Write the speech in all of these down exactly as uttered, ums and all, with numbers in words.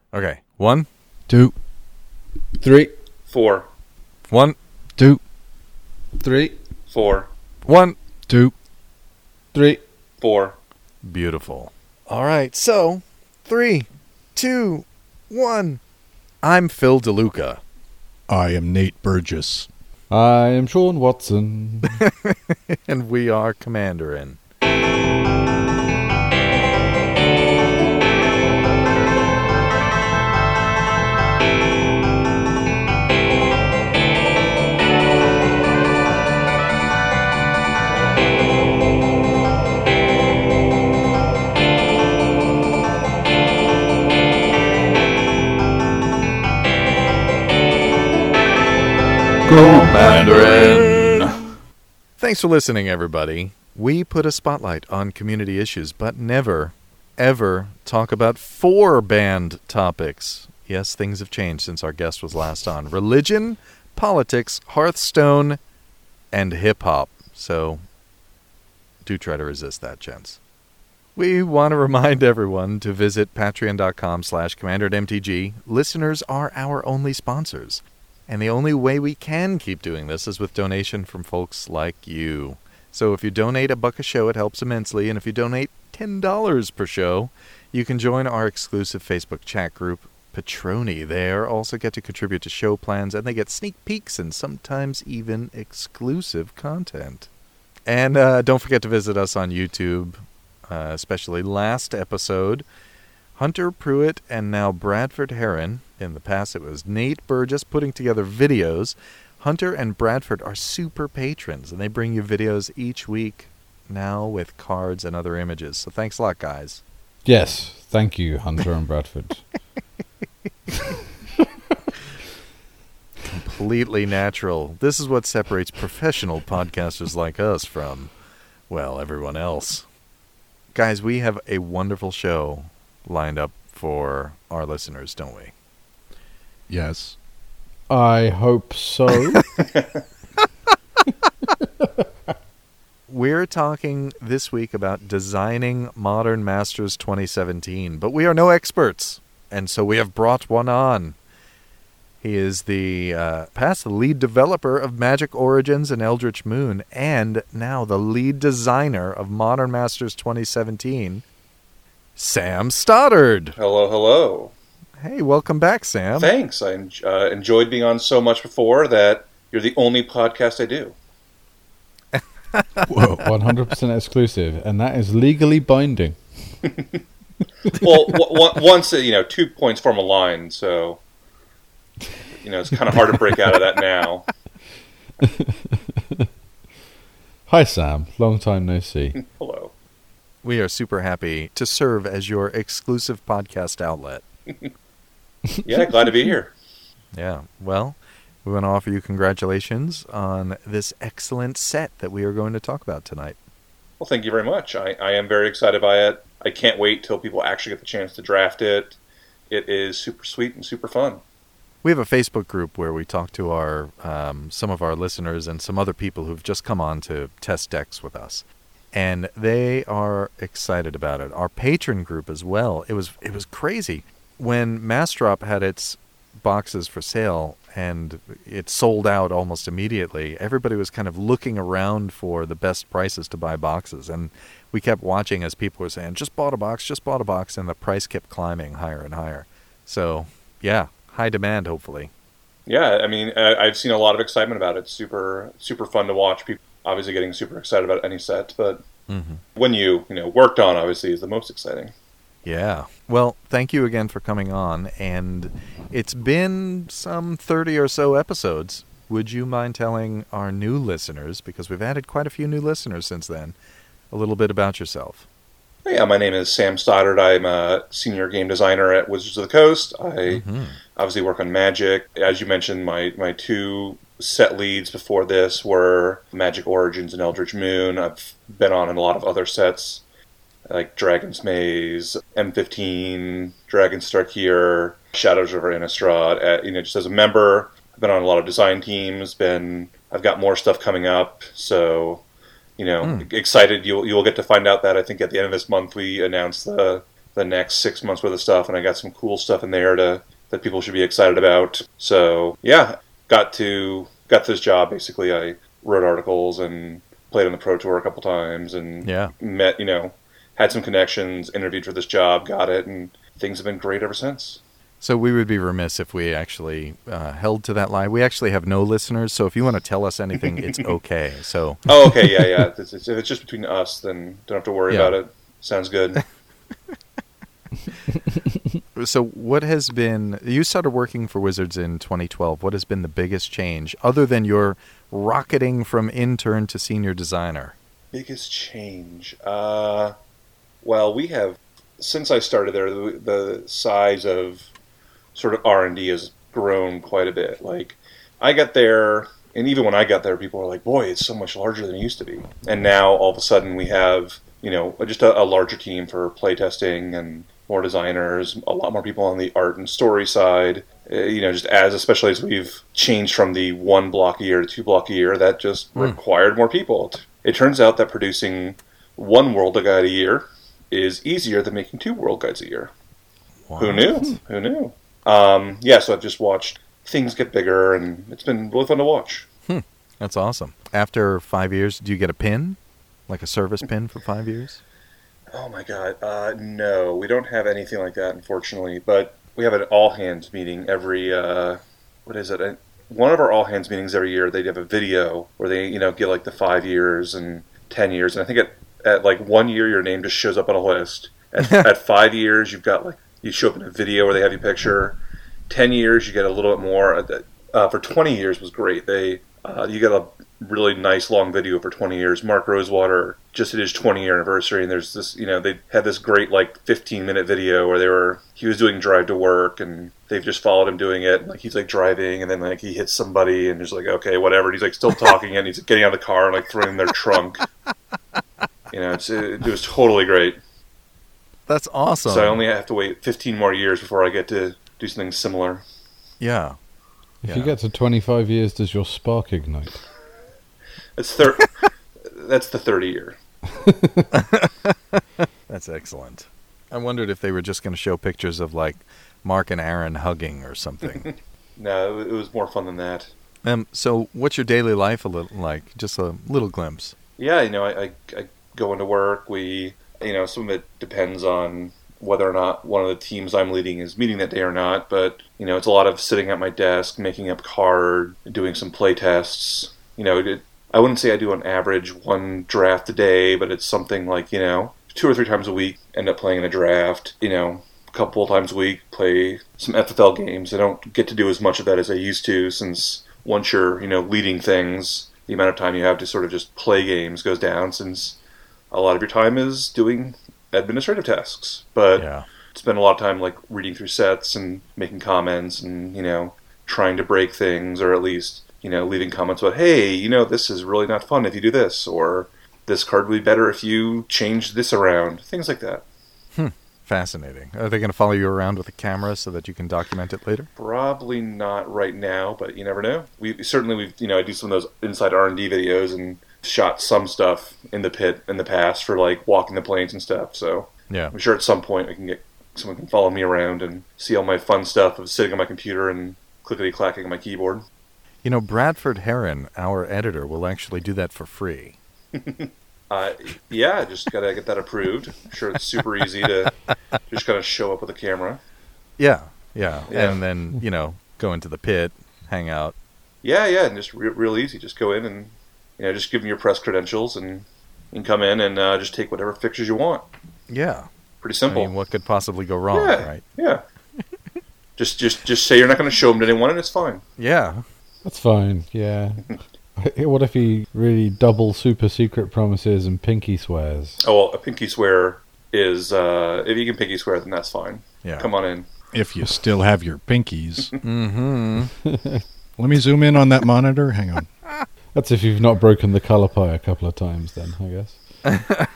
Okay. One, two, three, Four. one, two, three, Four. one. two, three. Four. Beautiful. All right. So, three, two, one. I'm Phil DeLuca. I am Nate Burgess. I am Sean Watson. And we are Commanderin. Commanderin. Thanks for listening, everybody. We put a spotlight on community issues, but never, ever talk about four banned topics. Yes, things have changed since our guest was last on. Religion, politics, Hearthstone, and hip-hop. So, do try to resist that, gents. We want to remind everyone to visit patreon.com slash commanderedmtg. Listeners are our only sponsors. And the only way we can keep doing this is with donation from folks like you. So if you donate a buck a show, it helps immensely. And if you donate ten dollars per show, you can join our exclusive Facebook chat group, Patroni. They also get to contribute to show plans, and they get sneak peeks and sometimes even exclusive content. And uh, don't forget to visit us on YouTube, uh, especially last episode. Hunter Pruitt and now Bradford Heron. In the past, it was Nate Burgess putting together videos. Hunter and Bradford are super patrons, and they bring you videos each week now with cards and other images. So thanks a lot, guys. Yes, thank you, Hunter and Bradford. Completely natural. This is what separates professional podcasters like us from, well, everyone else. Guys, we have a wonderful show lined up for our listeners, don't we? Yes. I hope so. We're talking this week about designing Modern Masters twenty seventeen, but we are no experts, and so we have brought one on. He is the uh, past lead developer of Magic Origins and Eldritch Moon, and now the lead designer of Modern Masters twenty seventeen, Sam Stoddard. Hello, hello. Hey, welcome back, Sam. Thanks. I en- uh, enjoyed being on so much before that you're the only podcast I do. Whoa. one hundred percent exclusive, and that is legally binding. Well, w- w- once, uh, you know, two points form a line, so, you know, it's kind of hard to break out of that now. Hi, Sam. Long time no see. Hello. We are super happy to serve as your exclusive podcast outlet. Yeah, glad to be here. Yeah, well, we want to offer you congratulations on this excellent set that we are going to talk about tonight. Well, thank you very much. I, I am very excited by it. I can't wait till people actually get the chance to draft it. It is super sweet and super fun. We have a Facebook group where we talk to our um, some of our listeners and some other people who've just come on to test decks with us. And they are excited about it. Our patron group as well. It was it was crazy. When Mastrodrop had its boxes for sale and it sold out almost immediately, everybody was kind of looking around for the best prices to buy boxes. And we kept watching as people were saying, just bought a box, just bought a box, and the price kept climbing higher and higher. So, yeah, high demand, hopefully. Yeah, I mean, I, I've seen a lot of excitement about it. Super, super fun to watch. People obviously getting super excited about any set, but mm-hmm. when you, you know, worked on, obviously, is the most exciting. Yeah. Well, thank you again for coming on, and it's been some thirty or so episodes. Would you mind telling our new listeners, because we've added quite a few new listeners since then, a little bit about yourself? Yeah, my name is Sam Stoddard. I'm a senior game designer at Wizards of the Coast. I mm-hmm. obviously work on Magic. As you mentioned, my, my two set leads before this were Magic Origins and Eldritch Moon. I've been on in a lot of other sets, like Dragon's Maze, M fifteen, Dragon's Starkier, Shadows over Innistrad. Uh, you know, just as a member, I've been on a lot of design teams. Been, I've got more stuff coming up, so you know, mm. excited. You'll you'll get to find out that I think at the end of this month we announce the the next six months worth of stuff, and I got some cool stuff in there to that people should be excited about. So yeah, got to got this job. Basically, I wrote articles and played on the Pro Tour a couple times, and Yeah. met, you know, had some connections, interviewed for this job, got it, and things have been great ever since. So we would be remiss if we actually uh, held to that lie. We actually have no listeners, so if you want to tell us anything, it's okay. So Oh, okay, yeah, yeah. If it's, if it's just between us, then don't have to worry Yeah. about it. Sounds good. So what has been, you started working for Wizards in twenty twelve. What has been the biggest change other than your rocketing from intern to senior designer? Biggest change? Uh, well, we have, since I started there, the, the size of sort of R and D has grown quite a bit. Like, I got there, and even when I got there, people were like, boy, it's so much larger than it used to be. And now, all of a sudden, we have, you know, just a, a larger team for playtesting and more designers, a lot more people on the art and story side. Uh, you know, just as, especially as we've changed from the one block a year to two block a year, that just Mm. required more people. It turns out that producing one World Guide a year is easier than making two World Guides a year. Who knew? Who knew? Um, yeah, so I've just watched things get bigger, and it's been really fun to watch. That's awesome. After five years, do you get a pin? Like a service pin for five years? Oh my god, uh, no, we don't have anything like that, unfortunately. But we have an all-hands meeting every, uh, what is it? Uh, One of our all-hands meetings every year, they have a video where they, you know, get like the five years and ten years. And I think at, at like one year, your name just shows up on a list. At, at five years, you've got like, you show up in a video where they have your picture. Ten years, you get a little bit more. Uh, for twenty years was great. They, uh, you get a really nice long video for twenty years. Mark Rosewater just did his twenty year anniversary, and there's this, you know, they had this great like fifteen minute video where they were, he was doing Drive to Work, and they've just followed him doing it. Like he's like driving, and then like he hits somebody, and just like, okay, whatever. And he's like still talking, and he's getting out of the car and like throwing in their trunk. You know, it's, it, it was totally great. That's awesome. So I only have to wait fifteen more years before I get to do something similar. Yeah. If Yeah. you get to twenty-five years, does your spark ignite? It's thir- That's the thirty year. That's excellent. I wondered if they were just going to show pictures of like Mark and Aaron hugging or something. No, it was more fun than that. um. So, what's your daily life a little like? Just a little glimpse. Yeah, you know, I, I, I go into work. We, you know, some of it depends on whether or not one of the teams I'm leading is meeting that day or not. But, you know, it's a lot of sitting at my desk, making up card, doing some play tests. You know, it, I wouldn't say I do on average one draft a day, but it's something like, you know, two or three times a week, end up playing in a draft. You know, a couple of times a week, play some F F L games. I don't get to do as much of that as I used to, since once you're, you know, leading things, the amount of time you have to sort of just play games goes down, since a lot of your time is doing administrative tasks. But Yeah. spend a lot of time like reading through sets and making comments and, you know, trying to break things, or at least, you know, leaving comments about, hey, you know, this is really not fun if you do this, or this card would be better if you change this around, things like that. Fascinating. Are they going to follow you around with a camera so that you can document it later? Probably not right now, but you never know. We certainly, we've, you know, I do some of those inside R and D videos and shot some stuff in the pit in the past for like walking the planes and stuff. So Yeah. I'm sure at some point I can get someone can follow me around and see all my fun stuff of sitting on my computer and clickety clacking on my keyboard. You know, Bradford Heron, our editor, will actually do that for free. Uh, yeah, just gotta get that approved. I'm sure it's super easy to just kind of show up with a camera. Yeah, yeah. Yeah. And then, you know, go into the pit, hang out. Yeah, yeah, and just re- real easy. Just go in and, you know, just give them your press credentials, and you can come in and uh, just take whatever pictures you want. Yeah. Pretty simple. I mean, what could possibly go wrong, yeah, right? yeah. just, just, just say you're not going to show them to anyone, and it's fine. Yeah. That's fine, yeah. What if he really double super secret promises and pinky swears? Oh, well, a pinky swear is uh, if you can pinky swear, then that's fine. Yeah. Come on in. If you still have your pinkies. Mm-hmm. Let me zoom in on that monitor. Hang on. That's if you've not broken the colour pie a couple of times then, I guess.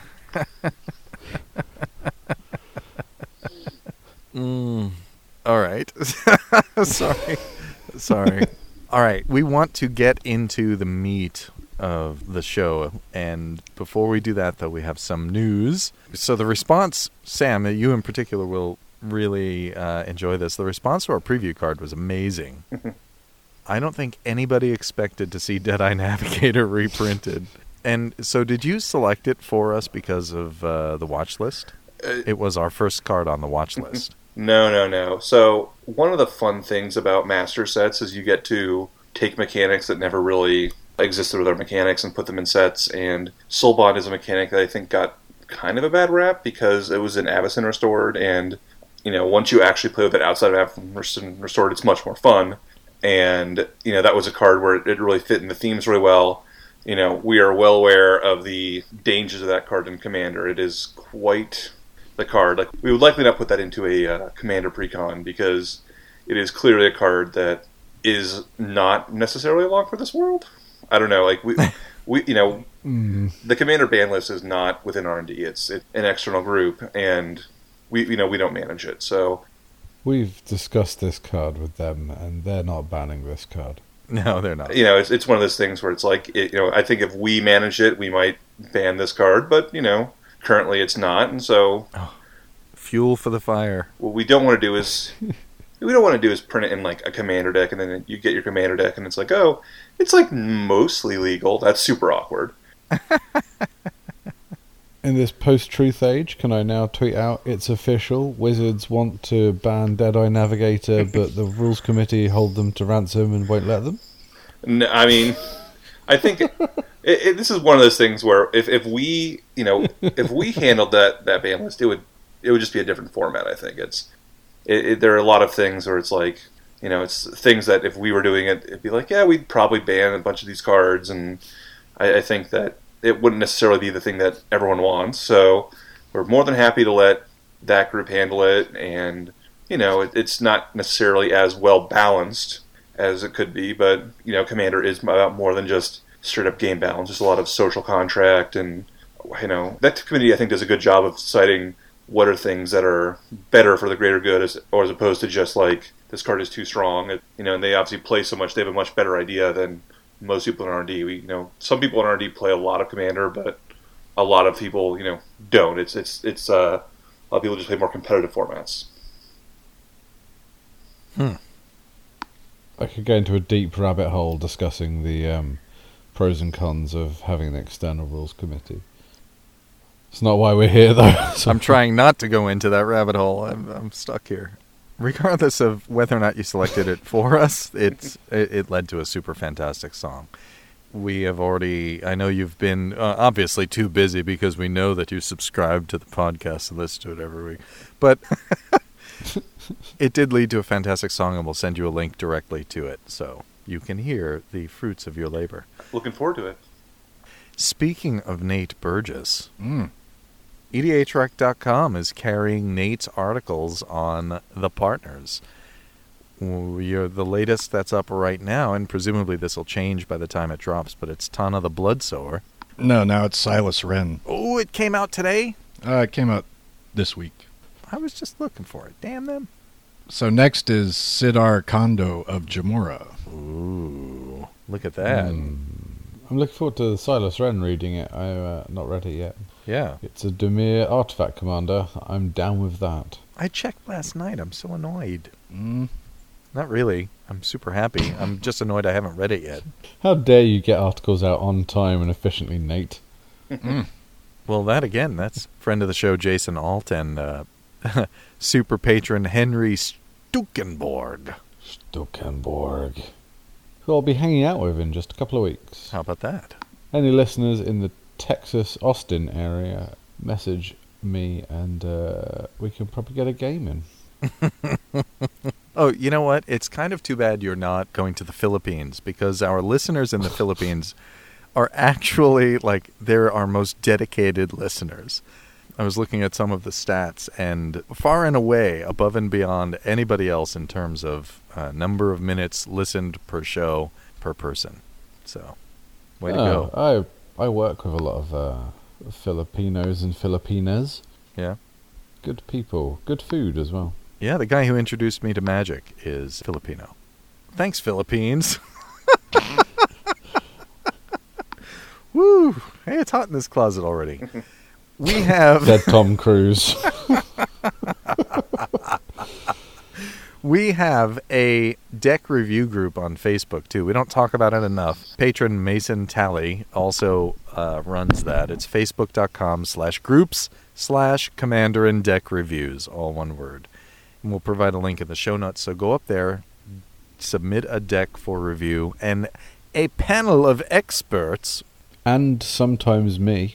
Mm. All right. Sorry. Sorry. All right. We want to get into the meat of the show. And before we do that, though, we have some news. So the response, Sam, you in particular will really uh, enjoy this. The response to our preview card was amazing. I don't think anybody expected to see Deadeye Navigator reprinted. And so did you select it for us because of uh, the watch list? Uh, it was our first card on the watch list. No, no, no. So one of the fun things about master sets is you get to take mechanics that never really existed with other mechanics and put them in sets. And Soulbond is a mechanic that I think got kind of a bad rap because it was in Avacyn Restored, and you know, once you actually play with it outside of Avacyn Restored, it's much more fun. And you know, that was a card where it really fit in the themes really well. You know, we are well aware of the dangers of that card in Commander. It is quite the card. Like, we would likely not put that into a uh, Commander Precon because it is clearly a card that is not necessarily along for this world. I don't know. Like we, we, you know, mm. the Commander ban list is not within R and D. It's, it's an external group, and we, you know, we don't manage it. So we've discussed this card with them, and they're not banning this card. No, they're not. You know, it's it's one of those things where it's like, it, you know, I think if we manage it, we might ban this card, but you know, currently it's not, and so oh, fuel for the fire. What we don't want to do is. We don't want to do is print it in like a commander deck, and then you get your commander deck, and it's like, oh, it's like mostly legal. That's super awkward. In this post-truth age, can I now tweet out, it's official, Wizards want to ban Deadeye Navigator, but the rules committee hold them to ransom and won't let them? No, I mean, I think it, it, this is one of those things where if, if we, you know, if we handled that, that ban list, it would it would just be a different format. I think it's. It, it, there are a lot of things where it's like, you know, it's things that if we were doing it, it'd be like, yeah, we'd probably ban a bunch of these cards, and I, I think that it wouldn't necessarily be the thing that everyone wants. So we're more than happy to let that group handle it, and you know, it, it's not necessarily as well balanced as it could be, but you know, Commander is about more than just straight up game balance. There's a lot of social contract, and you know, that committee I think does a good job of citing what are things that are better for the greater good, as, or as opposed to just like, this card is too strong. It, you know, and they obviously play so much, they have a much better idea than most people in R and D. We, you know, some people in R and D play a lot of Commander, but a lot of people, you know, don't. It's, it's, it's, uh, a lot of people just play more competitive formats. Hmm. I could go into a deep rabbit hole discussing the um, pros and cons of having an external rules committee. It's not why we're here, though. So. I'm trying not to go into that rabbit hole. I'm, I'm stuck here. Regardless of whether or not you selected it for us, it's it, it led to a super fantastic song. We have already, I know you've been uh, obviously too busy because we know that you subscribe to the podcast and listen to it every week. But it did lead to a fantastic song, and we'll send you a link directly to it so you can hear the fruits of your labor. Looking forward to it. Speaking of Nate Burgess, mm. E D H rec dot com is carrying Nate's articles on the partners. You're the latest that's up right now, and presumably this will change by the time it drops, but it's Tana the Bloodsower. No, now it's Silas Wren. Oh, it came out today? Uh, it came out this week. I was just looking for it. Damn them. So next is Sidar Kondo of Jamura. Ooh, look at that. Mm. I'm looking forward to Silas Wren reading it. I've uh, not read it yet. Yeah. It's a Dimir artifact commander. I'm down with that. I checked last night. I'm so annoyed. Mm. Not really. I'm super happy. I'm just annoyed I haven't read it yet. How dare you get articles out on time and efficiently, Nate? Mm. Well, that again, that's friend of the show Jason Alt and uh, super patron Henry Stukenborg. Stukenborg. Who I'll be hanging out with in just a couple of weeks. How about that? Any listeners in the Texas, Austin area, message me and uh, we can probably get a game in. Oh, you know what? It's kind of too bad you're not going to the Philippines, because our listeners in the Philippines are actually, like, they're our most dedicated listeners. I was looking at some of the stats, and far and away, above and beyond anybody else in terms of uh, number of minutes listened per show per person. So, way to oh, go. I I work with a lot of uh, Filipinos and Filipinas. Yeah. Good people. Good food as well. Yeah, the guy who introduced me to Magic is Filipino. Thanks, Philippines. Woo! Hey, it's hot in this closet already. We have Dead Tom Cruise. we have a deck review group on Facebook too. We don't talk about it enough. Patron Mason Talley also uh, runs that. It's facebook.com slash groups slash Commander and Deck Reviews, all one word. And we'll provide a link in the show notes. So go up there, submit a deck for review, and a panel of experts And sometimes me.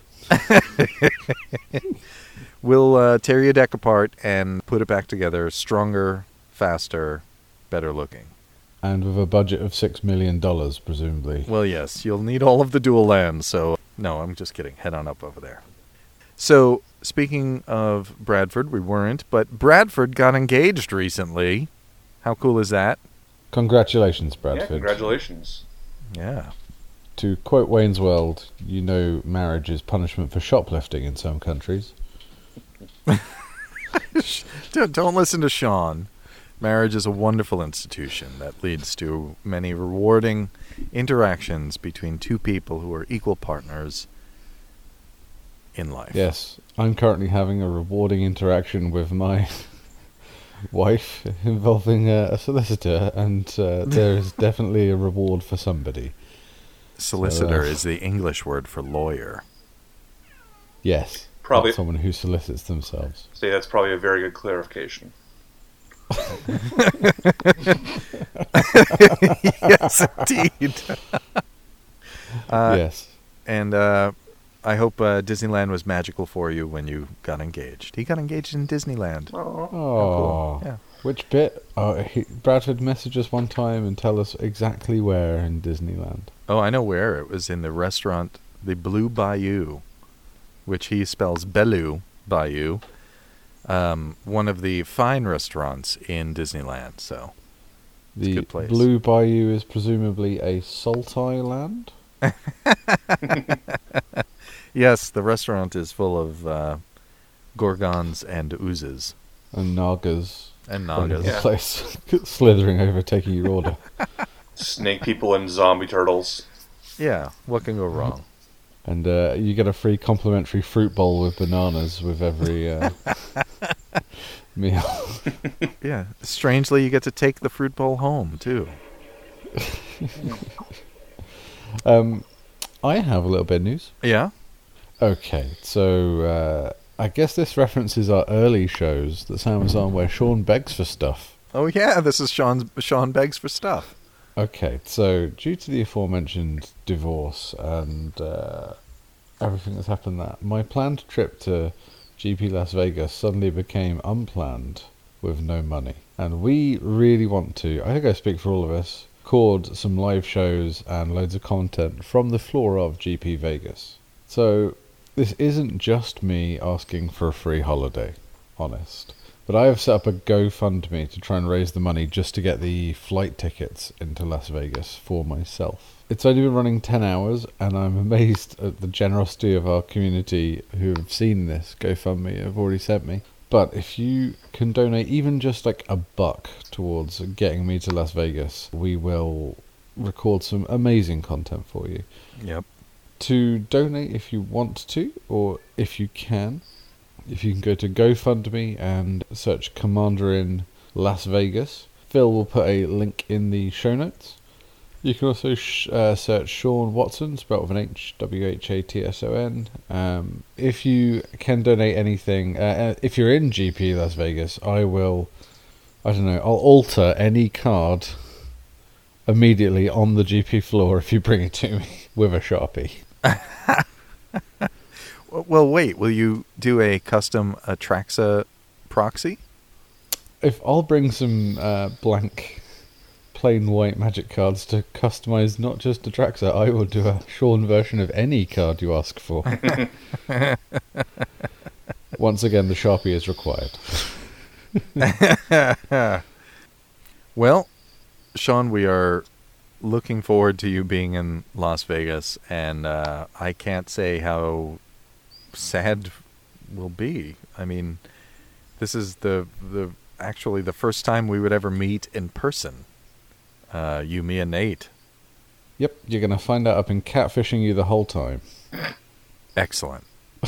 will uh, tear your deck apart and put it back together stronger, faster, better looking. And with a budget of six million dollars, presumably. Well, yes, you'll need all of the dual lands, so... No, I'm just kidding. Head on up over there. So, speaking of Bradford, we weren't, but Bradford got engaged recently. How cool is that? Congratulations, Yeah, Bradford. congratulations. Yeah. To quote Wayne's World, you know marriage is punishment for shoplifting in some countries. don't, don't listen to Sean. Marriage is a wonderful institution that leads to many rewarding interactions between two people who are equal partners in life. Yes, I'm currently having a rewarding interaction with my wife involving uh, a solicitor, and uh, there is definitely a reward for somebody. Solicitor So, uh, is the English word for lawyer. Yes, Probably- not someone who solicits themselves. Say that's probably a very good clarification. Yes, indeed. uh, Yes. And uh, I hope uh, Disneyland was magical for you when you got engaged. He got engaged in Disneyland. Oh, Oh, Yeah. which bit? Oh, he, Bradford messaged us one time and tell us exactly where in Disneyland. Oh, I know where. It was in the restaurant, the Blue Bayou, which he spells Bellu Bayou. Um, one of the fine restaurants in Disneyland. So It's a The good place. Blue Bayou is presumably a salt island. yes, the restaurant is full of uh, gorgons and oozes And Nagas. and all over nagas. the Yeah. place, slithering over, taking your order. snake people and zombie turtles. Yeah, what can go wrong? And uh, you get a free complimentary fruit bowl with bananas with every uh, meal. Yeah, strangely, you get to take the fruit bowl home too. Um, I have a little bit of news. Yeah. Okay, so uh, I guess this references our early shows that Sam was on where Sean begs for stuff. Oh yeah, this is Sean's. Sean begs for stuff. Okay, so due to the aforementioned divorce and uh, everything that's happened that, my planned trip to G P Las Vegas suddenly became unplanned with no money. And we really want to, I think I speak for all of us, record some live shows and loads of content from the floor of G P Vegas. So this isn't just me asking for a free holiday, honest. But I have set up a GoFundMe to try and raise the money just to get the flight tickets into Las Vegas for myself. It's only been running ten hours, and I'm amazed at the generosity of our community who have seen this GoFundMe, have already sent me. But if you can donate even just like a buck towards getting me to Las Vegas, we will record some amazing content for you. Yep. To donate if you want to, or if you can, if you can go to GoFundMe and search Commander in Las Vegas. Phil will put a link in the show notes. You can also sh- uh, search Sean Watson, spelled with an H, W H A T S O N. Um, if you can donate anything, uh, uh, if you're in G P Las Vegas, I will, I don't know, I'll alter any card immediately on the G P floor if you bring it to me with a Sharpie. Well, wait. Will you do a custom Atraxa proxy? If I'll bring some uh, blank, plain white magic cards to customize not just Atraxa, I will do a Sean version of any card you ask for. Once again, the Sharpie is required. Well, Sean, we are looking forward to you being in Las Vegas, and uh, I can't say how sad we'll be. I mean, this is the the actually the first time we would ever meet in person. Uh, you, me, and Nate. Yep, you're going to find out I've been catfishing you the whole time. Excellent.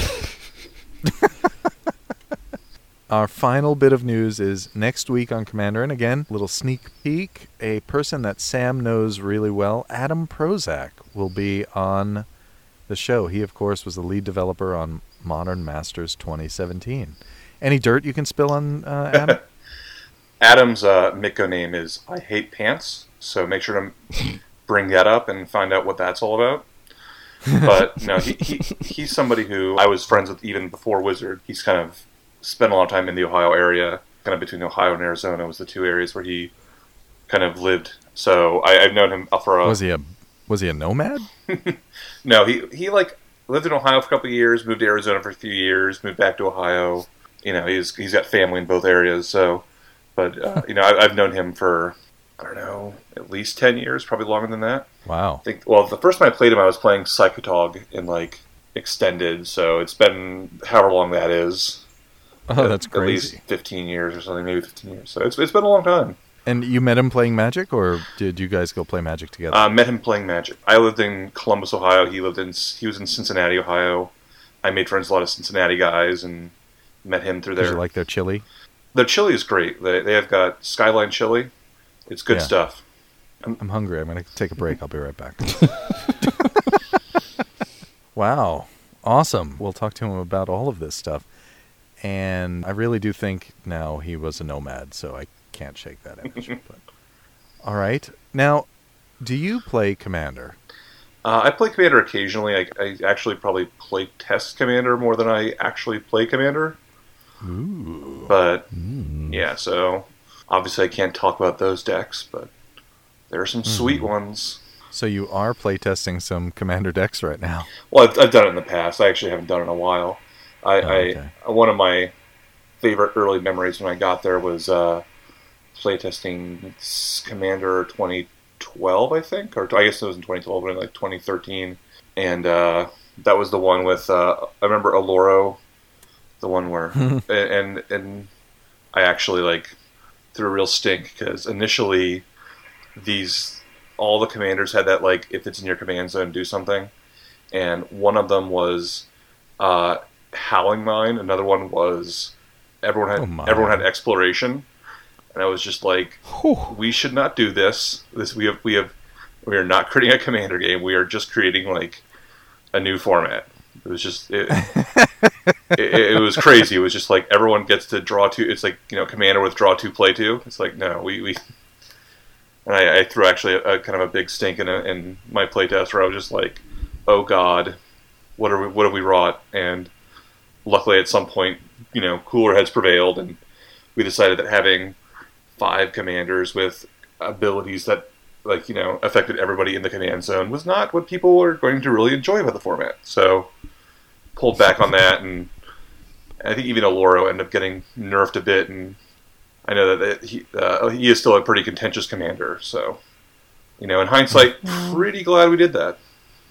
Our final bit of news is next week on Commander, and again, little sneak peek, a person that Sam knows really well, Adam Prozac, will be on the show. He, of course, was the lead developer on Modern Masters twenty seventeen. Any dirt you can spill on uh, Adam? Adam's uh, Mitgo name is I Hate Pants, so make sure to bring that up and find out what that's all about. But no, he, he he's somebody who I was friends with even before Wizard. He's kind of spent a lot of time in the Ohio area, kind of between Ohio and Arizona was the two areas where he kind of lived. So I, I've known him for a... Was he a was he a nomad? No, he he like lived in Ohio for a couple of years, moved to Arizona for a few years, moved back to Ohio. You know, he's he's got family in both areas. So, but uh, you know, I, I've known him for I don't know at least ten years, probably longer than that. Wow. I think. Well, the first time I played him, I was playing Psychotog in like extended, so it's been however long that is. Oh, that's at, crazy. At least fifteen years or something, maybe fifteen years. So it's it's been a long time. And you met him playing Magic, or did you guys go play Magic together? I uh, met him playing Magic. I lived in Columbus, Ohio. He lived in he was in Cincinnati, Ohio. I made friends with a lot of Cincinnati guys and met him through there. Did you like their chili? Their chili is great. They they have got Skyline chili. It's good Yeah. stuff. I'm, I'm hungry. I'm going to take a break. I'll be right back. Wow. Awesome. We'll talk to him about all of this stuff. And I really do think now he was a nomad, so I can't shake that image. But, all right. Now, do you play Commander? Uh, I play Commander occasionally. I, I actually probably play test Commander more than I actually play Commander. Ooh. But, Mm. yeah, so obviously I can't talk about those decks, but there are some Mm-hmm. sweet ones. So you are playtesting some Commander decks right now. Well, I've, I've done it in the past. I actually haven't done it in a while. I, Oh, okay. I One of my favorite early memories when I got there was uh, playtesting Commander twenty twelve, I think, or I guess it was in twenty twelve, but in like twenty thirteen, and uh, that was the one with uh, I remember Aloro, the one where and and I actually like threw a real stink because initially these all the commanders had that like if it's in your command zone do something, and one of them was uh, Howling Mine, another one was everyone had Oh my. everyone had Exploration. And I was just like, we should not do this. This we have we have we are not creating a commander game. We are just creating like a new format. It was just it, it, it was crazy. It was just like everyone gets to draw two. It's like, you know, commander with draw two, play two. It's like no, we we. And I, I threw actually a, a kind of a big stink in, a, in my playtest where I was just like, oh god, what are we what have we wrought? And luckily at some point, you know, cooler heads prevailed, and we decided that having five commanders with abilities that, like, you know, affected everybody in the command zone was not what people were going to really enjoy about the format. So, pulled back on that, and I think even Aloro ended up getting nerfed a bit, and I know that he, uh, he is still a pretty contentious commander, so, you know, in hindsight, pretty glad we did that.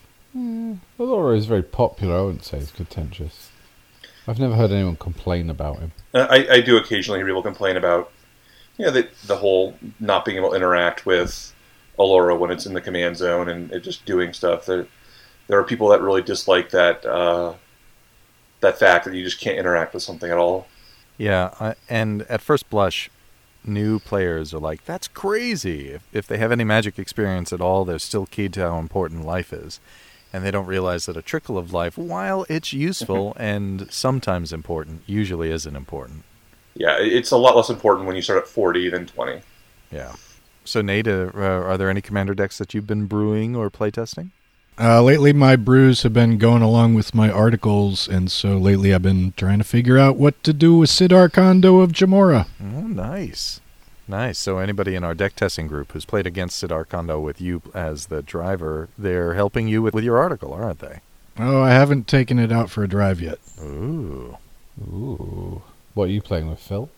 Aloro is very popular. I wouldn't say he's contentious. I've never heard anyone complain about him. Uh, I, I do occasionally hear people complain about, you know, the, the whole not being able to interact with Aloro when it's in the command zone and it just doing stuff. There, there are people that really dislike that uh, that fact that you just can't interact with something at all. Yeah, I, and at first blush, new players are like, that's crazy. If, if they have any Magic experience at all, they're still keyed to how important life is. And they don't realize that a trickle of life, while it's useful and sometimes important, usually isn't important. Yeah, it's a lot less important when you start at forty than twenty. Yeah. So, Nate, uh, are there any Commander decks that you've been brewing or playtesting? Uh, lately, my brews have been going along with my articles, and so lately I've been trying to figure out what to do with Sidar Kondo of Jamora. Oh, nice. Nice. So anybody in our deck testing group who's played against Sidar Kondo with you as the driver, they're helping you with, with your article, aren't they? Oh, I haven't taken it out for a drive yet. Ooh. Ooh. What are you playing with, Phil?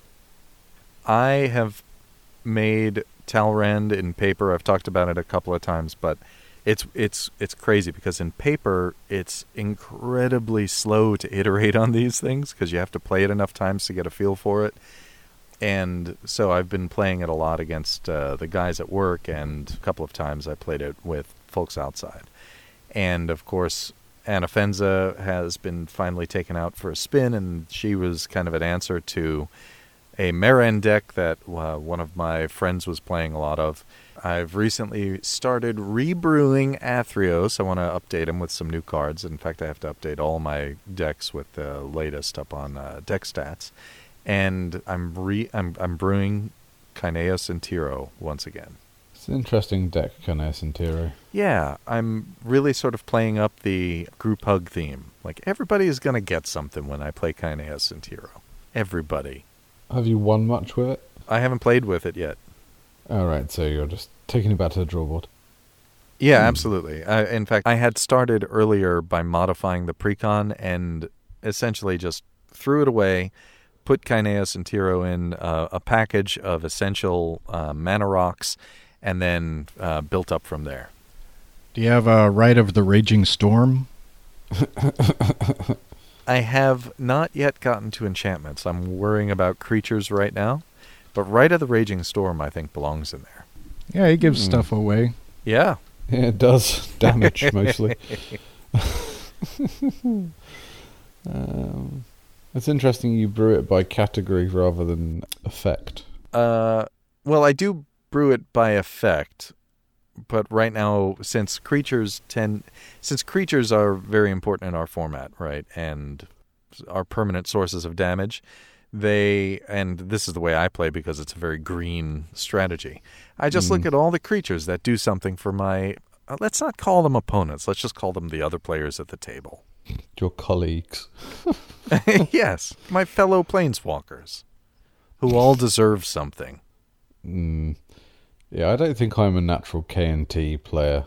I have made Talrand in paper. I've talked about it a couple of times, but it's it's it's crazy because in paper it's incredibly slow to iterate on these things because you have to play it enough times to get a feel for it. And so I've been playing it a lot against uh, the guys at work, and a couple of times I played it with folks outside. And, of course, Anna Fenza has been finally taken out for a spin, and she was kind of an answer to a Meren deck that uh, one of my friends was playing a lot of. I've recently started rebrewing Athreos. I want to update them with some new cards. In fact, I have to update all my decks with the latest up on uh, deck stats. And I'm re I'm I'm brewing Kineas and Tiro once again. It's an interesting deck, Kineas and Tiro. Yeah, I'm really sort of playing up the group hug theme. Like, everybody is going to get something when I play Kineas and Tiro. Everybody. Have you won much with it? I haven't played with it yet. All right, so you're just taking it back to the drawboard. Yeah, Hmm. absolutely. I, in fact, I had started earlier by modifying the precon and essentially just threw it away, put Kineas and Tiro in uh, a package of essential uh, mana rocks, and then uh, built up from there. Do you have a Rite of the Raging Storm? I have not yet gotten to enchantments. I'm worrying about creatures right now, but Rite of the Raging Storm, I think, belongs in there. Yeah, he gives Hmm. stuff away. Yeah. Yeah, it does damage mostly. um, it's interesting you brew it by category rather than effect. Uh, well, I do brew it by effect, but right now, since creatures tend, since creatures are very important in our format, right, and are permanent sources of damage, they, and this is the way I play because it's a very green strategy. I just Mm. look at all the creatures that do something for my, uh, let's not call them opponents, let's just call them the other players at the table. Your colleagues. Yes, my fellow planeswalkers, who all deserve something. Mm. Yeah, I don't think I'm a natural K and T player.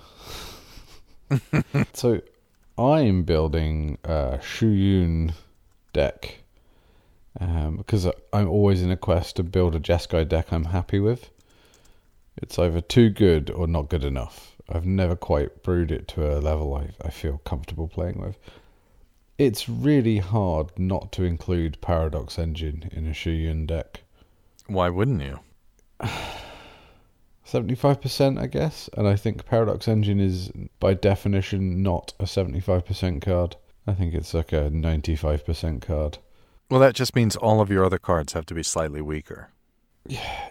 So, I'm building a Shuyun deck um, because I'm always in a quest to build a Jeskai deck I'm happy with. It's either too good or not good enough. I've never quite brewed it to a level I, I feel comfortable playing with. It's really hard not to include Paradox Engine in a Shuyun deck. Why wouldn't you? seventy-five percent, I guess, and I think Paradox Engine is, by definition, not a seventy-five percent card. I think it's like a ninety-five percent card. Well, that just means all of your other cards have to be slightly weaker. Yeah.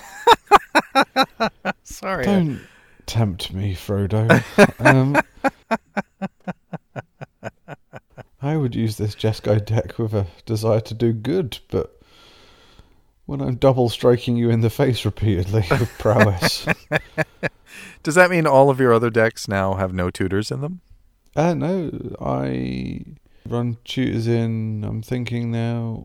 Sorry. Don't tempt me, Frodo. um, I would use this Jeskai deck with a desire to do good, but when I'm double striking you in the face repeatedly with prowess. Does that mean all of your other decks now have no tutors in them? Uh, no, I run tutors in, I'm thinking now,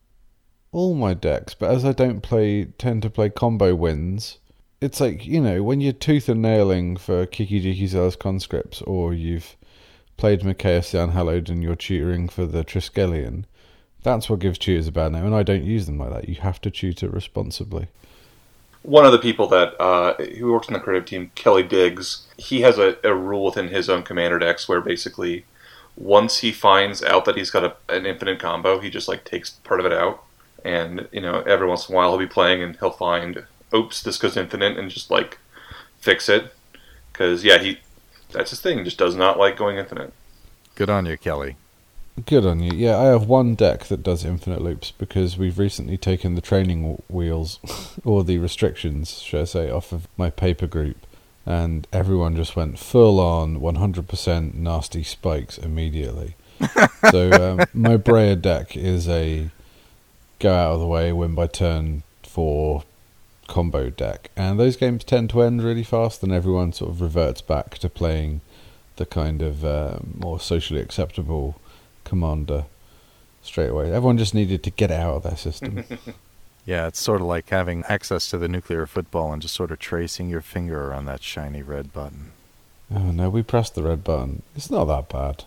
all my decks, but as I don't play, tend to play combo wins, it's like, you know, when you're tooth and nailing for Kiki Jiki Zealous Conscripts, or you've played Mikaeus the Unhallowed and you're tutoring for the Triskelion, that's what gives tutors a bad name, and I don't use them like that. You have to tutor responsibly. One of the people that uh, who works on the creative team, Kelly Diggs, he has a, a rule within his own commander decks where basically once he finds out that he's got a, an infinite combo, he just like takes part of it out. And, you know, every once in a while he'll be playing and he'll find, oops, this goes infinite, and just like fix it. Because, yeah, he that's his thing. He just does not like going infinite. Good on you, Kelly. Good on you. Yeah, I have one deck that does infinite loops because we've recently taken the training w- wheels, or the restrictions, should I say, off of my paper group, and everyone just went full on one hundred percent nasty spikes immediately. So um, my Breya deck is a go out of the way, win by turn four combo deck, and those games tend to end really fast, and everyone sort of reverts back to playing the kind of uh, more socially acceptable commander straight away. Everyone just needed to get it out of their system. Yeah, it's sort of like having access to the nuclear football and just sort of tracing your finger around that shiny red button. Oh no, we pressed the red button. It's not that bad.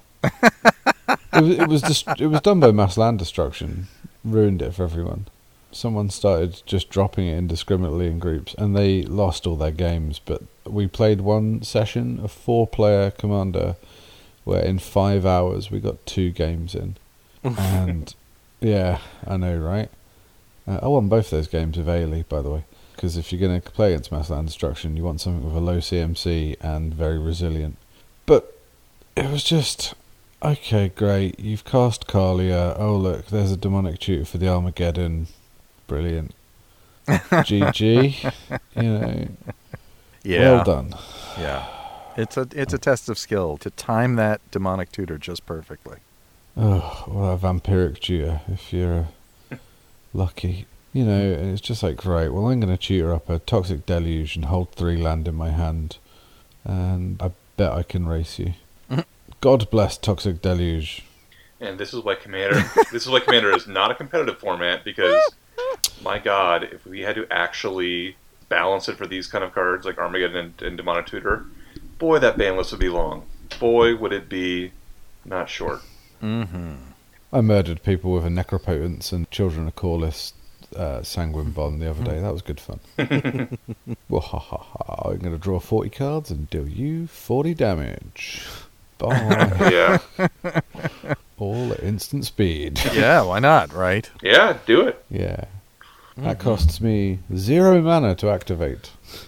it was it was, dist- it was done by mass land destruction. Ruined it for everyone. Someone started just dropping it indiscriminately in groups, and they lost all their games. But we played one session, a four-player commander, where in five hours we got two games in. And, yeah, I know, right? Uh, I won both those games with Ailey, by the way, because if you're going to play against Mass Land Destruction, you want something with a low C M C and very resilient. But it was just, okay, great, you've cast Kalia, oh look, there's a demonic tutor for the Armageddon, brilliant. G G, you know, Yeah. well done. Yeah. It's a it's a test of skill to time that demonic tutor just perfectly. Oh, well, a vampiric tutor, if you're uh, lucky. You know, and it's just like, right, well, I'm going to tutor up a Toxic Deluge and hold three land in my hand, and I bet I can race you. God bless Toxic Deluge. And this is why Commander this is why Commander is not a competitive format, because my God, if we had to actually balance it for these kind of cards like Armageddon and, and Demonic Tutor, boy, that ban list would be long. Boy, would it be not short. Mm-hmm. I murdered people with a Necropotence and Children of Corliss uh, Sanguine Bond the other day. That was good fun. Well, ha ha ha. I'm going to draw forty cards and deal you forty damage. Bye. Yeah. All at instant speed. Yeah, why not, right? Yeah, do it. Yeah. That costs me zero mana to activate.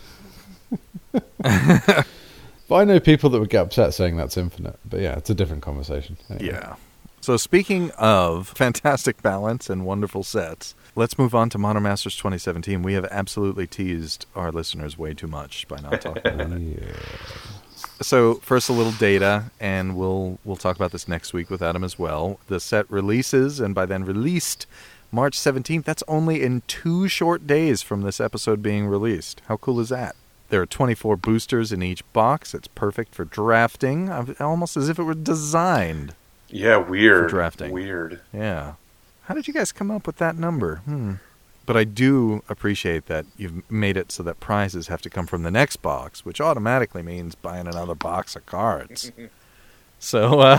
But I know people that would get upset saying that's infinite. But yeah, it's a different conversation. Anyway. Yeah. So speaking of fantastic balance and wonderful sets, let's move on to Modern Masters twenty seventeen. We have absolutely teased our listeners way too much by not talking about it. Yeah. So first a little data, and we'll we'll talk about this next week with Adam as well. The set releases, and by then released, March seventeenth. That's only in two short days from this episode being released. How cool is that? There are twenty-four boosters in each box. It's perfect for drafting, almost as if it were designed. Yeah, weird. For drafting. Weird. Yeah. How did you guys come up with that number? Hmm. But I do appreciate that you've made it so that prizes have to come from the next box, which automatically means buying another box of cards. So, uh,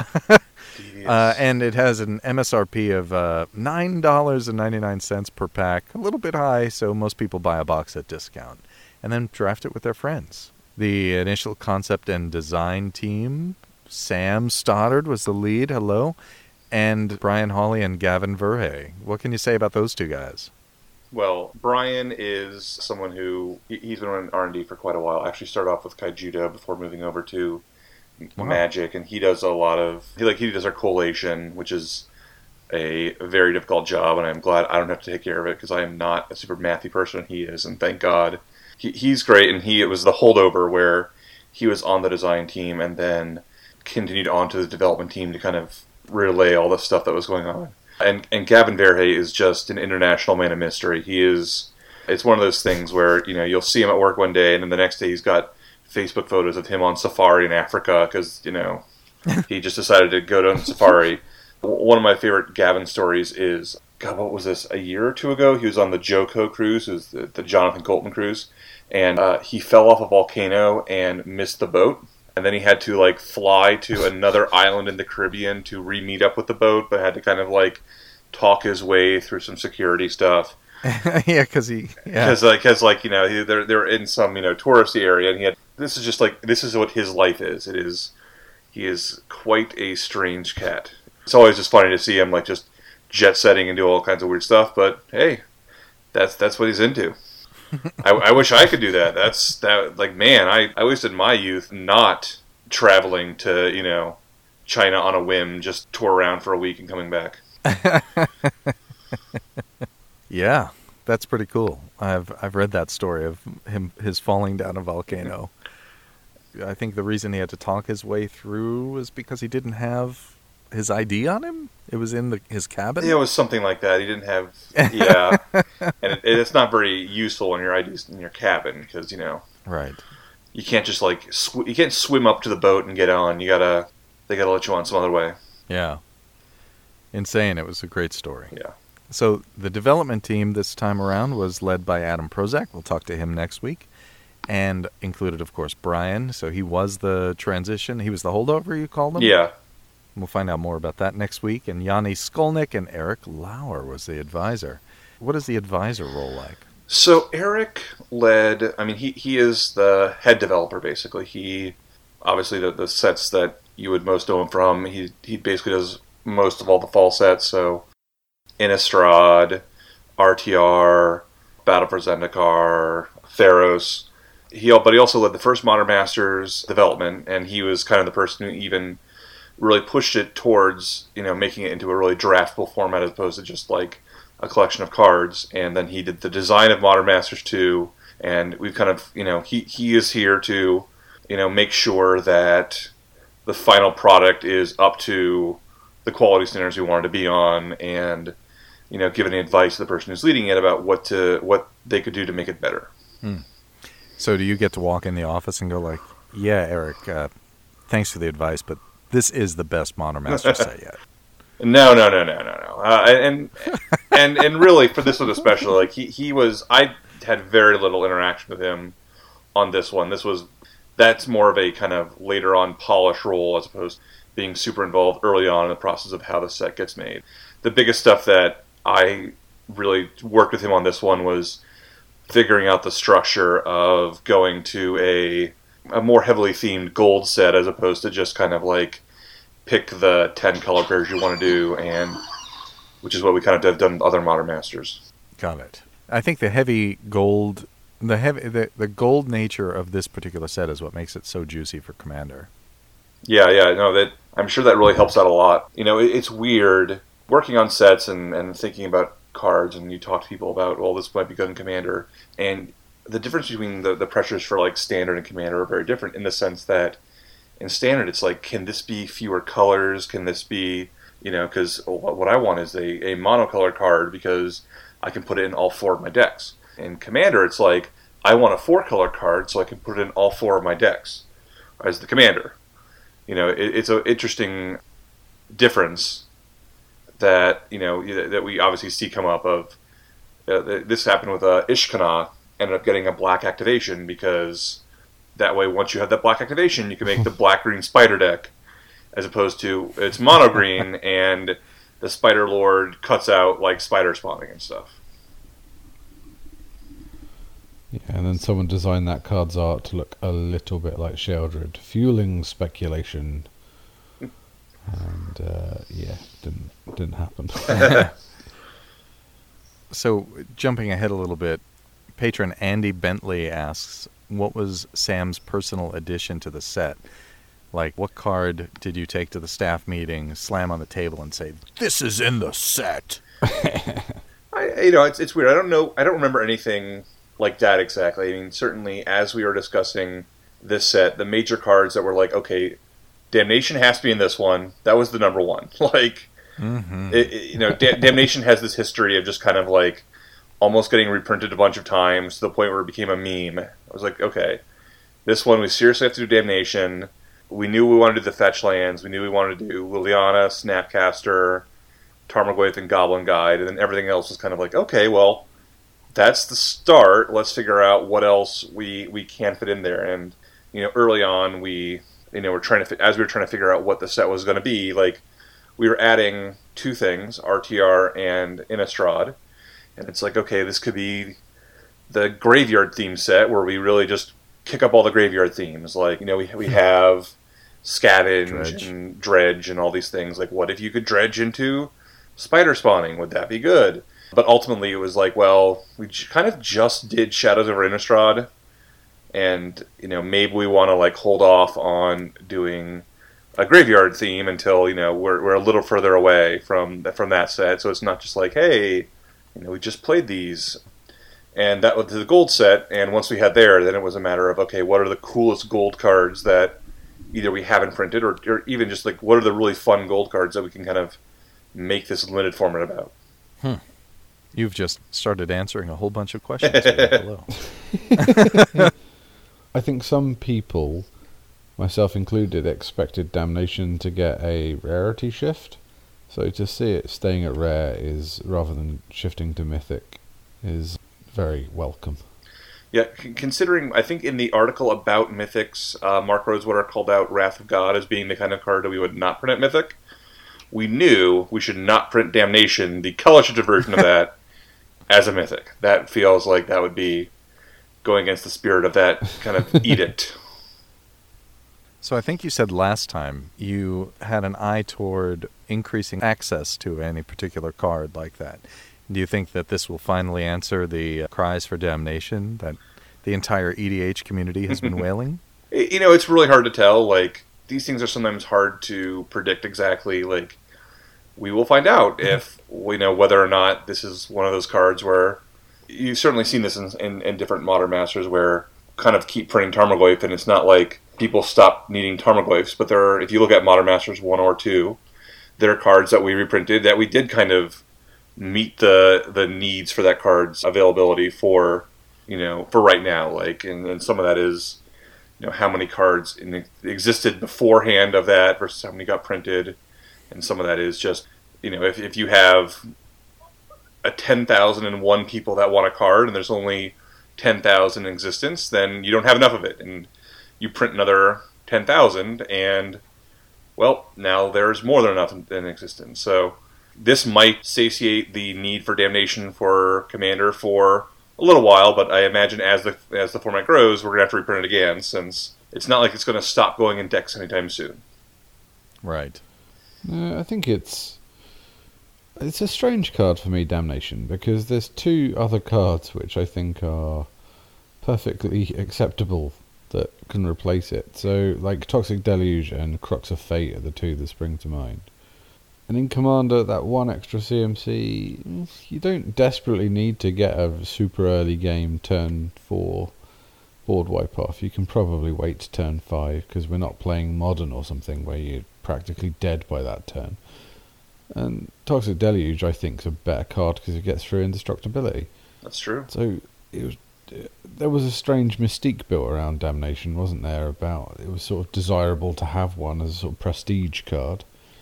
uh, and it has an M S R P of uh, nine dollars and ninety-nine cents per pack. A little bit high, so most people buy a box at discount. And then draft it with their friends. The initial concept and design team, Sam Stoddard was the lead, hello, and Brian Hawley and Gavin Verhey. What can you say about those two guys? Well, Brian is someone who, he- he's been running R and D for quite a while. Actually started off with Kaijudo before moving over to Wow. Magic, and he does a lot of, he like he does our collation, which is a very difficult job, and I'm glad I don't have to take care of it, because I am not a super mathy person. He is, and thank God. He, he's great, and he it was the holdover where he was on the design team and then continued on to the development team to kind of relay all the stuff that was going on. And and Gavin Verhey is just an international man of mystery. He is, it's one of those things where, you know, you'll see him at work one day, and then the next day he's got Facebook photos of him on safari in Africa, because, you know, he just decided to go on safari. One of my favorite Gavin stories is, God, what was this, a year or two ago? He was on the Joko cruise, it was the, the Jonathan Colton cruise, and uh, he fell off a volcano and missed the boat. And then he had to, like, fly to another island in the Caribbean to re-meet up with the boat, but had to kind of, like, talk his way through some security stuff. Yeah, because he... Yeah. Because, like, cause, like, you know, he, they're, they're in some, you know, touristy area, and he had... This is just, like, this is what his life is. It is... He is quite a strange cat. It's always just funny to see him, like, just jet-setting and do all kinds of weird stuff, but, hey, that's that's what he's into. I, I wish I could do that. That's that. Like, man, I, I wasted my youth not traveling to, you know, China on a whim, just tour around for a week and coming back. Yeah, that's pretty cool. I've I've read that story of him his falling down a volcano. I think the reason he had to talk his way through was because he didn't have his I D on him. It was in the, his cabin. Yeah, it was something like that. He didn't have, yeah, and it, it's not very useful when your I D's in your cabin, because, you know, Right. you can't just like sw- you can't swim up to the boat and get on. You gotta they gotta let you on some other way. Yeah. Insane. It was a great story. Yeah. So the development team this time around was led by Adam Prozac. We'll talk to him next week. And included, of course, Brian. So he was the transition. He was the holdover, you called him? Yeah. We'll find out more about that next week. And Yanni Skolnick and Eric Lauer was the advisor. What is the advisor role like? So Eric led, I mean, he, he is the head developer, basically. He, obviously, the, the sets that you would most know him from, he he basically does most of all the fall sets. So Innistrad, R T R, Battle for Zendikar, Theros. He, but he also led the first Modern Masters development, and he was kind of the person who even really pushed it towards, you know, making it into a really draftable format as opposed to just like a collection of cards. And then he did the design of Modern Masters two, and we've kind of, you know, he, he is here to, you know, make sure that the final product is up to the quality standards we wanted to be on, and, you know, give any advice to the person who's leading it about what to what they could do to make it better. Hmm. So do you get to walk in the office and go like, yeah, Eric, uh, thanks for the advice, but this is the best Modern Masters set yet? No, no, no, no, no, no. Uh, and and and really, for this one especially, like he, he was, I had very little interaction with him on this one. This was, that's more of a kind of later on polish role as opposed to being super involved early on in the process of how the set gets made. The biggest stuff that I really worked with him on this one was figuring out the structure of going to a a more heavily themed gold set as opposed to just kind of like pick the ten color pairs you want to do, and which is what we kind of have done with other Modern Masters. Got it. I think the heavy gold, the heavy, the, the gold nature of this particular set is what makes it so juicy for Commander. Yeah, yeah, no, that I'm sure that really helps out a lot. You know, it, it's weird working on sets and, and thinking about cards, and you talk to people about, well, this might be good in Commander, and the difference between the, the pressures for like Standard and Commander are very different in the sense that in Standard it's like, can this be fewer colors? Can this be, you know, because what I want is a, a monocolor card because I can put it in all four of my decks. In Commander it's like, I want a four color card so I can put it in all four of my decks as the Commander. You know, it, it's an interesting difference that, you know, that we obviously see come up of, uh, this happened with uh, Ishkana, ended up getting a black activation because that way once you have that black activation you can make the black-green spider deck as opposed to it's mono-green and the Spider Lord cuts out like spider spawning and stuff. Yeah, and then someone designed that card's art to look a little bit like Sheoldred, fueling speculation. And uh, yeah, didn't didn't happen. So, jumping ahead a little bit, patron Andy Bentley asks, what was Sam's personal addition to the set? Like, what card did you take to the staff meeting, slam on the table, and say, this is in the set? I, you know, it's it's weird. I don't know. I don't remember anything like that exactly. I mean, certainly as we were discussing this set, the major cards that were like, okay, Damnation has to be in this one. That was the number one. Like, mm-hmm. it, it, you know, da- Damnation has this history of just kind of like almost getting reprinted a bunch of times to the point where it became a meme. I was like, okay, this one we seriously have to do Damnation. We knew we wanted to do the fetch lands. We knew we wanted to do Liliana, Snapcaster, Tarmogoyf, and Goblin Guide, and then everything else was kind of like, okay, well, that's the start. Let's figure out what else we, we can fit in there. And, you know, early on, we, you know, we're trying to, as we were trying to figure out what the set was going to be, like, we were adding two things, R T R and Innistrad. And it's like, okay, this could be the graveyard theme set where we really just kick up all the graveyard themes. Like, you know, we we have Scavenge Dredge. and Dredge and all these things. Like, what if you could dredge into spider spawning? Would that be good? But ultimately it was like, well, we j- kind of just did Shadows over Innistrad. And, you know, maybe we want to, like, hold off on doing a graveyard theme until, you know, we're we're a little further away from from that set. So it's not just like, hey, you know, we just played these. And that was the gold set, and once we had there, then it was a matter of, okay, what are the coolest gold cards that either we haven't printed, or, or even just, like, what are the really fun gold cards that we can kind of make this limited format about? Hmm. You've just started answering a whole bunch of questions. Hello. I think some people, myself included, expected Damnation to get a rarity shift. So to see it staying at rare is, rather than shifting to mythic, is very welcome. Yeah, c- considering, I think in the article about Mythics, uh, Mark Rosewater called out Wrath of God as being the kind of card that we would not print at Mythic. We knew we should not print Damnation, the color-shifted version of that, as a Mythic. That feels like that would be going against the spirit of that kind of edict. So I think you said last time you had an eye toward increasing access to any particular card like that. Do you think that this will finally answer the uh, cries for damnation that the entire E D H community has been wailing? You know, it's really hard to tell. Like, these things are sometimes hard to predict exactly. Like, we will find out if, you know, whether or not this is one of those cards where you've certainly seen this in, in, in different Modern Masters where kind of keep printing Tarmogoyf, and it's not like people stop needing Tarmogoyfs, but there are, if you look at Modern Masters one or two, there are cards that we reprinted that we did kind of meet the the needs for that card's availability for, you know, for right now. Like, and, and some of that is, you know, how many cards in, existed beforehand of that versus how many got printed, and some of that is just, you know, if if you have a ten thousand one people that want a card and there's only ten thousand in existence, then you don't have enough of it, and you print another ten thousand, and well, now there's more than enough in, in existence. So this might satiate the need for damnation for Commander for a little while, but I imagine as the as the format grows, we're going to have to reprint it again, since it's not like it's going to stop going in decks anytime soon. Right. No, I think it's it's a strange card for me, Damnation, because there's two other cards which I think are perfectly acceptable that can replace it. So, like Toxic Deluge and Crux of Fate are the two that spring to mind. And in Commander, that one extra C M C, you don't desperately need to get a super early game turn four board wipe off. You can probably wait to turn five, because we're not playing Modern or something where you're practically dead by that turn. And Toxic Deluge, I think, is a better card because it gets through indestructibility. That's true. So it was, there was a strange mystique built around Damnation, wasn't there? About it was sort of desirable to have one as a sort of prestige card.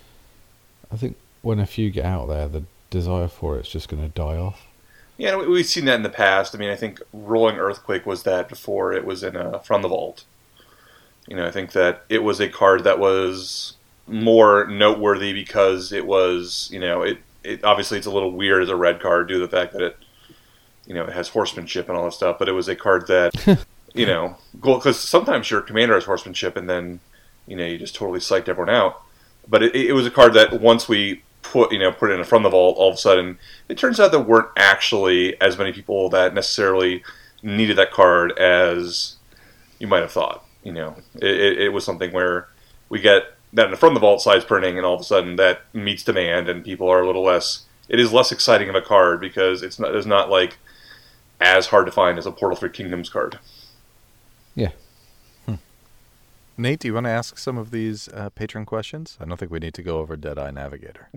I think when a few get out there, the desire for it's just going to die off. Yeah, we've seen that in the past. I mean, I think Rolling Earthquake was that before it was in uh, From the Vault. You know, I think that it was a card that was more noteworthy because it was, you know, it, it obviously it's a little weird as a red card due to the fact that it, you know, it has horsemanship and all that stuff, but it was a card that, you know, because sometimes your commander has horsemanship and then, you know, you just totally psyched everyone out. But it, it was a card that once we put, you know, put it in From the Vault, all of a sudden, it turns out there weren't actually as many people that necessarily needed that card as you might have thought. You know, it, it, it was something where we get that in the From the Vault size printing, and all of a sudden that meets demand, and people are a little less. It is less exciting of a card because it's not, it's not like as hard to find as a Portal Three Kingdoms card. Yeah. Nate, do you want to ask some of these uh, patron questions? I don't think we need to go over Deadeye Navigator.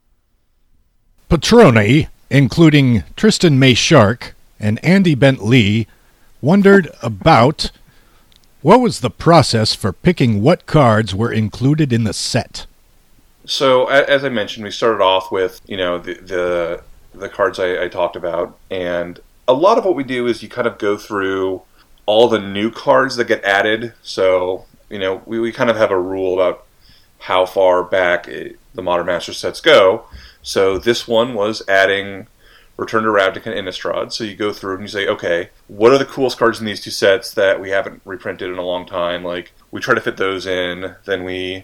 Patroni, including Tristan May Shark and Andy Bent Lee, wondered about what was the process for picking what cards were included in the set. So, as I mentioned, we started off with, you know, the the, the cards I, I talked about, and a lot of what we do is you kind of go through all the new cards that get added. So, you know, we, we kind of have a rule about how far back it, the Modern Master sets go. So this one was adding Return to Ravnica and Innistrad. So you go through and you say, okay, what are the coolest cards in these two sets that we haven't reprinted in a long time? Like, we try to fit those in. Then we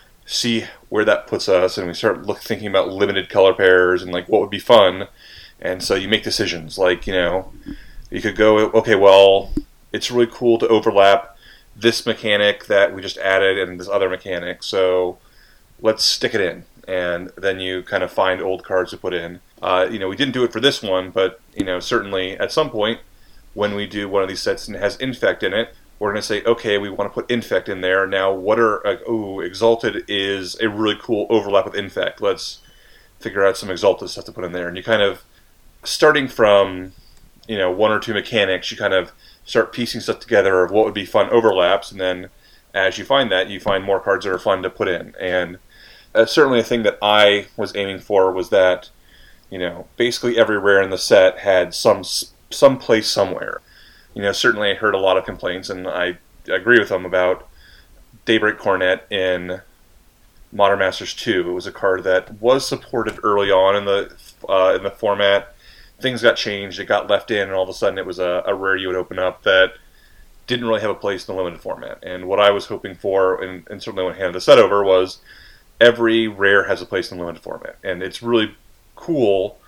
see where that puts us, and we start look, thinking about limited color pairs and, like, what would be fun. And so you make decisions. Like, you know, you could go, okay, well, it's really cool to overlap this mechanic that we just added and this other mechanic, so let's stick it in. And then you kind of find old cards to put in. Uh, you know, we didn't do it for this one, but, you know, certainly at some point when we do one of these sets and it has Infect in it, we're going to say, okay, we want to put Infect in there. Now, what are, like, ooh, Exalted is a really cool overlap with Infect. Let's figure out some Exalted stuff to put in there. And you kind of, starting from, you know, one or two mechanics, you kind of start piecing stuff together of what would be fun overlaps, and then as you find that, you find more cards that are fun to put in. And uh, certainly a thing that I was aiming for was that, you know, basically every rare in the set had some some place somewhere. You know, certainly I heard a lot of complaints, and I agree with them about Daybreak Coronet in Modern Masters two. It was a card that was supported early on in the uh, in the format. Things got changed, it got left in, and all of a sudden it was a, a rare you would open up that didn't really have a place in the limited format. And what I was hoping for, and, and certainly when I handed the set over, was every rare has a place in the limited format. And it's really cool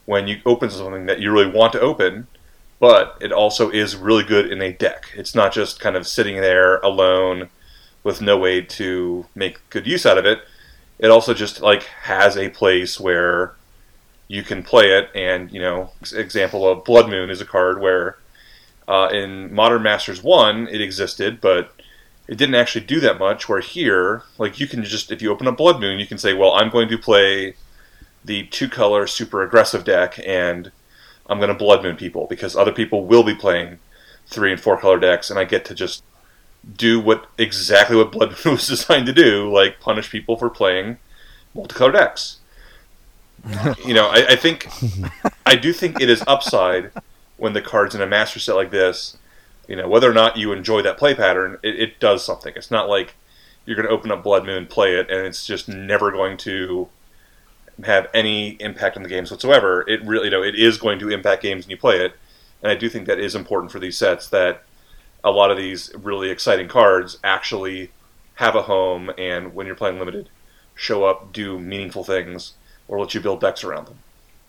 when you open something that you really want to open, but it also is really good in a deck. It's not just kind of sitting there alone with no way to make good use out of it. It also just like has a place where you can play it. And, you know, example of Blood Moon is a card where uh, in Modern Masters one it existed, but it didn't actually do that much. Where here, like, you can just, if you open up Blood Moon, you can say, well, I'm going to play the two-color super aggressive deck, and I'm going to Blood Moon people, because other people will be playing three and four color decks, and I get to just do what exactly what Blood Moon was designed to do, like punish people for playing multicolor decks. You know, I, I think, I do think it is upside when the card's in a master set like this. You know, whether or not you enjoy that play pattern, it, it does something. It's not like you're going to open up Blood Moon, play it, and it's just never going to have any impact on the games whatsoever. It really, you know, it is going to impact games when you play it, and I do think that is important for these sets, that a lot of these really exciting cards actually have a home, and when you're playing limited, show up, do meaningful things, or let you build decks around them.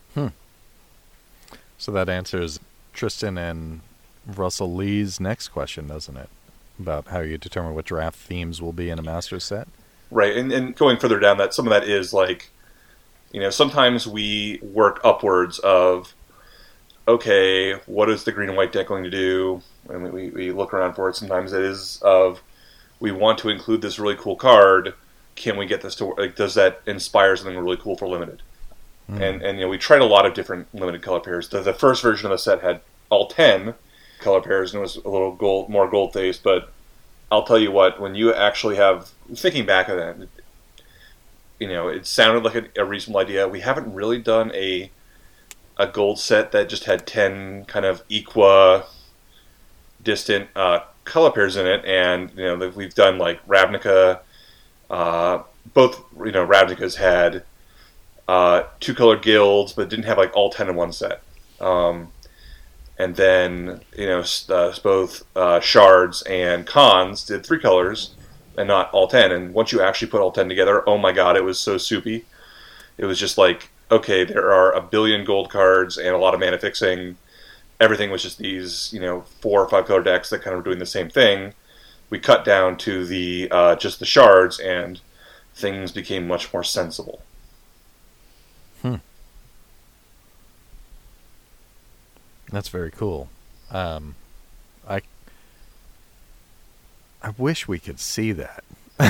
Hmm. So that answers Tristan and Russell Lee's next question, doesn't it? About how you determine what draft themes will be in a master set. Right, and, and going further down that, some of that is like, you know, sometimes we work upwards of, okay, what is the green and white deck going to do? And we, we look around for it. Sometimes it is of, we want to include this really cool card. Can we get this to work? Like, does that inspire something really cool for limited? Mm. And, and, you know, we tried a lot of different limited color pairs. The, the first version of the set had all ten color pairs, and it was a little gold, more gold-faced, but I'll tell you what, when you actually have, thinking back of that, you know, it sounded like a, a reasonable idea. We haven't really done a a gold set that just had ten kind of equa distant uh, color pairs in it, and, you know, we've done like Ravnica. Uh, both, you know, Ravnica's had uh, two color guilds, but didn't have like all ten in one set. Um, and then, you know, uh, both uh, Shards and Khans did three colors, and not all ten. And once you actually put all ten together, oh my god, it was so soupy. It was just like, okay, there are a billion gold cards and a lot of mana fixing. Everything was just these, you know, four or five color decks that kind of were doing the same thing. We cut down to the uh, just the Shards, and things became much more sensible. Hmm. That's very cool. Um, I I wish we could see that.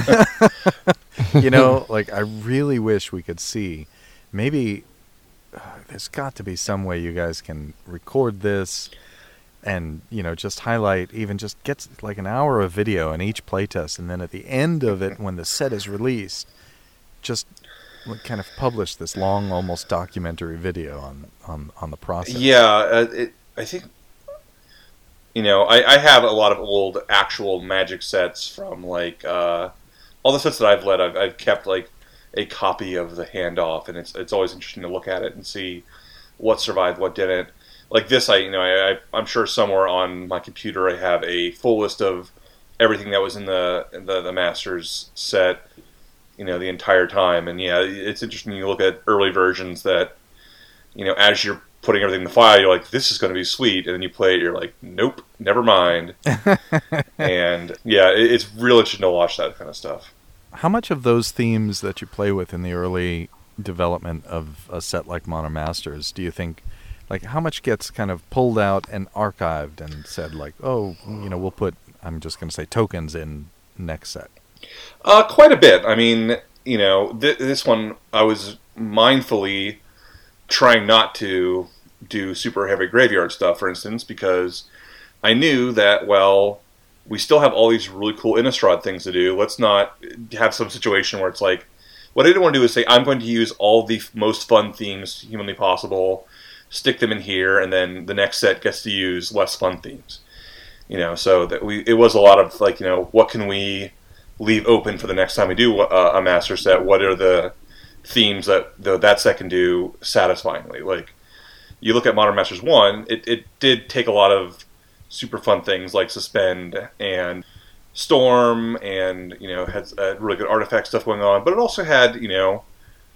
You know, like, I really wish we could see. Maybe uh, there's got to be some way you guys can record this and, you know, just highlight, even just get like an hour of video in each playtest, and then at the end of it, when the set is released, just kind of publish this long, almost documentary video on, on, on the process. Yeah, uh, it, I think, you know, I, I have a lot of old actual Magic sets from, like, uh, all the sets that I've led, I've, I've kept, like, a copy of the handoff, and it's it's always interesting to look at it and see what survived, what didn't. Like this, I you know, I, I, I'm sure somewhere on my computer I have a full list of everything that was in the the, the Masters set, you know, the entire time. And yeah, it's interesting. You look at early versions that, you know, as you're putting everything in the file, you're like, this is going to be sweet, and then you play it, you're like, nope, never mind. And yeah, it, it's real interesting to watch that kind of stuff. How much of those themes that you play with in the early development of a set like Modern Masters do you think, like, how much gets kind of pulled out and archived and said, like, oh, you know, we'll put, I'm just going to say, tokens in next set? Uh, quite a bit. I mean, you know, th- this one I was mindfully trying not to do super heavy graveyard stuff, for instance, because I knew that, well, we still have all these really cool Innistrad things to do. Let's not have some situation where it's like, what I didn't want to do is say, I'm going to use all the f- most fun themes humanly possible, stick them in here, and then the next set gets to use less fun themes. You know, so that we it was a lot of, like, you know, what can we leave open for the next time we do a, a master set? What are the themes that the, that set can do satisfyingly? Like, you look at Modern Masters one, it, it did take a lot of super fun things like Suspend and Storm, and, you know, had uh, really good artifact stuff going on, but it also had, you know,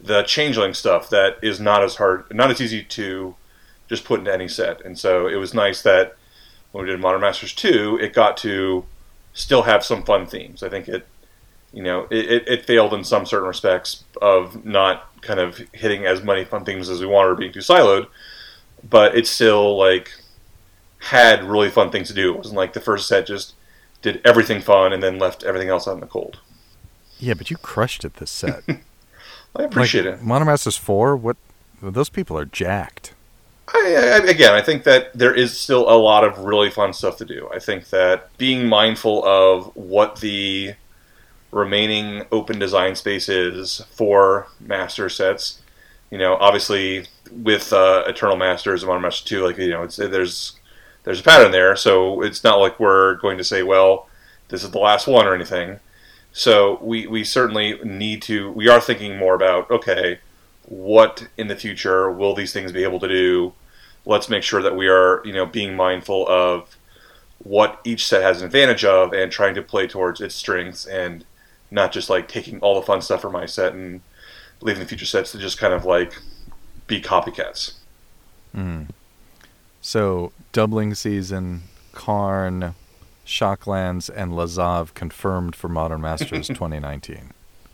the changeling stuff that is not as hard, not as easy to just put into any set. And so it was nice that when we did Modern Masters two, it got to still have some fun themes. I think it, you know, it, it failed in some certain respects of not kind of hitting as many fun themes as we wanted or being too siloed, but it still, like, had really fun things to do. It wasn't like the first set just did everything fun and then left everything else out in the cold. Yeah, but you crushed it this set. I appreciate like, it. Modern Masters four, what? Those people are jacked. I, I, again, I think that there is still a lot of really fun stuff to do. I think that being mindful of what the remaining open design space is for master sets, you know, obviously with uh, Eternal Masters and Modern Masters two, like, you know, it's, there's there's a pattern there, so it's not like we're going to say, well, this is the last one or anything. So we, we certainly need to, we are thinking more about, okay, what in the future will these things be able to do? Let's make sure that we are, you know, being mindful of what each set has an advantage of and trying to play towards its strengths and not just like taking all the fun stuff from my set and leaving the future sets to just kind of like be copycats. Mm. So, Doubling Season, Karn, Shocklands, and Lazav confirmed for Modern Masters twenty nineteen.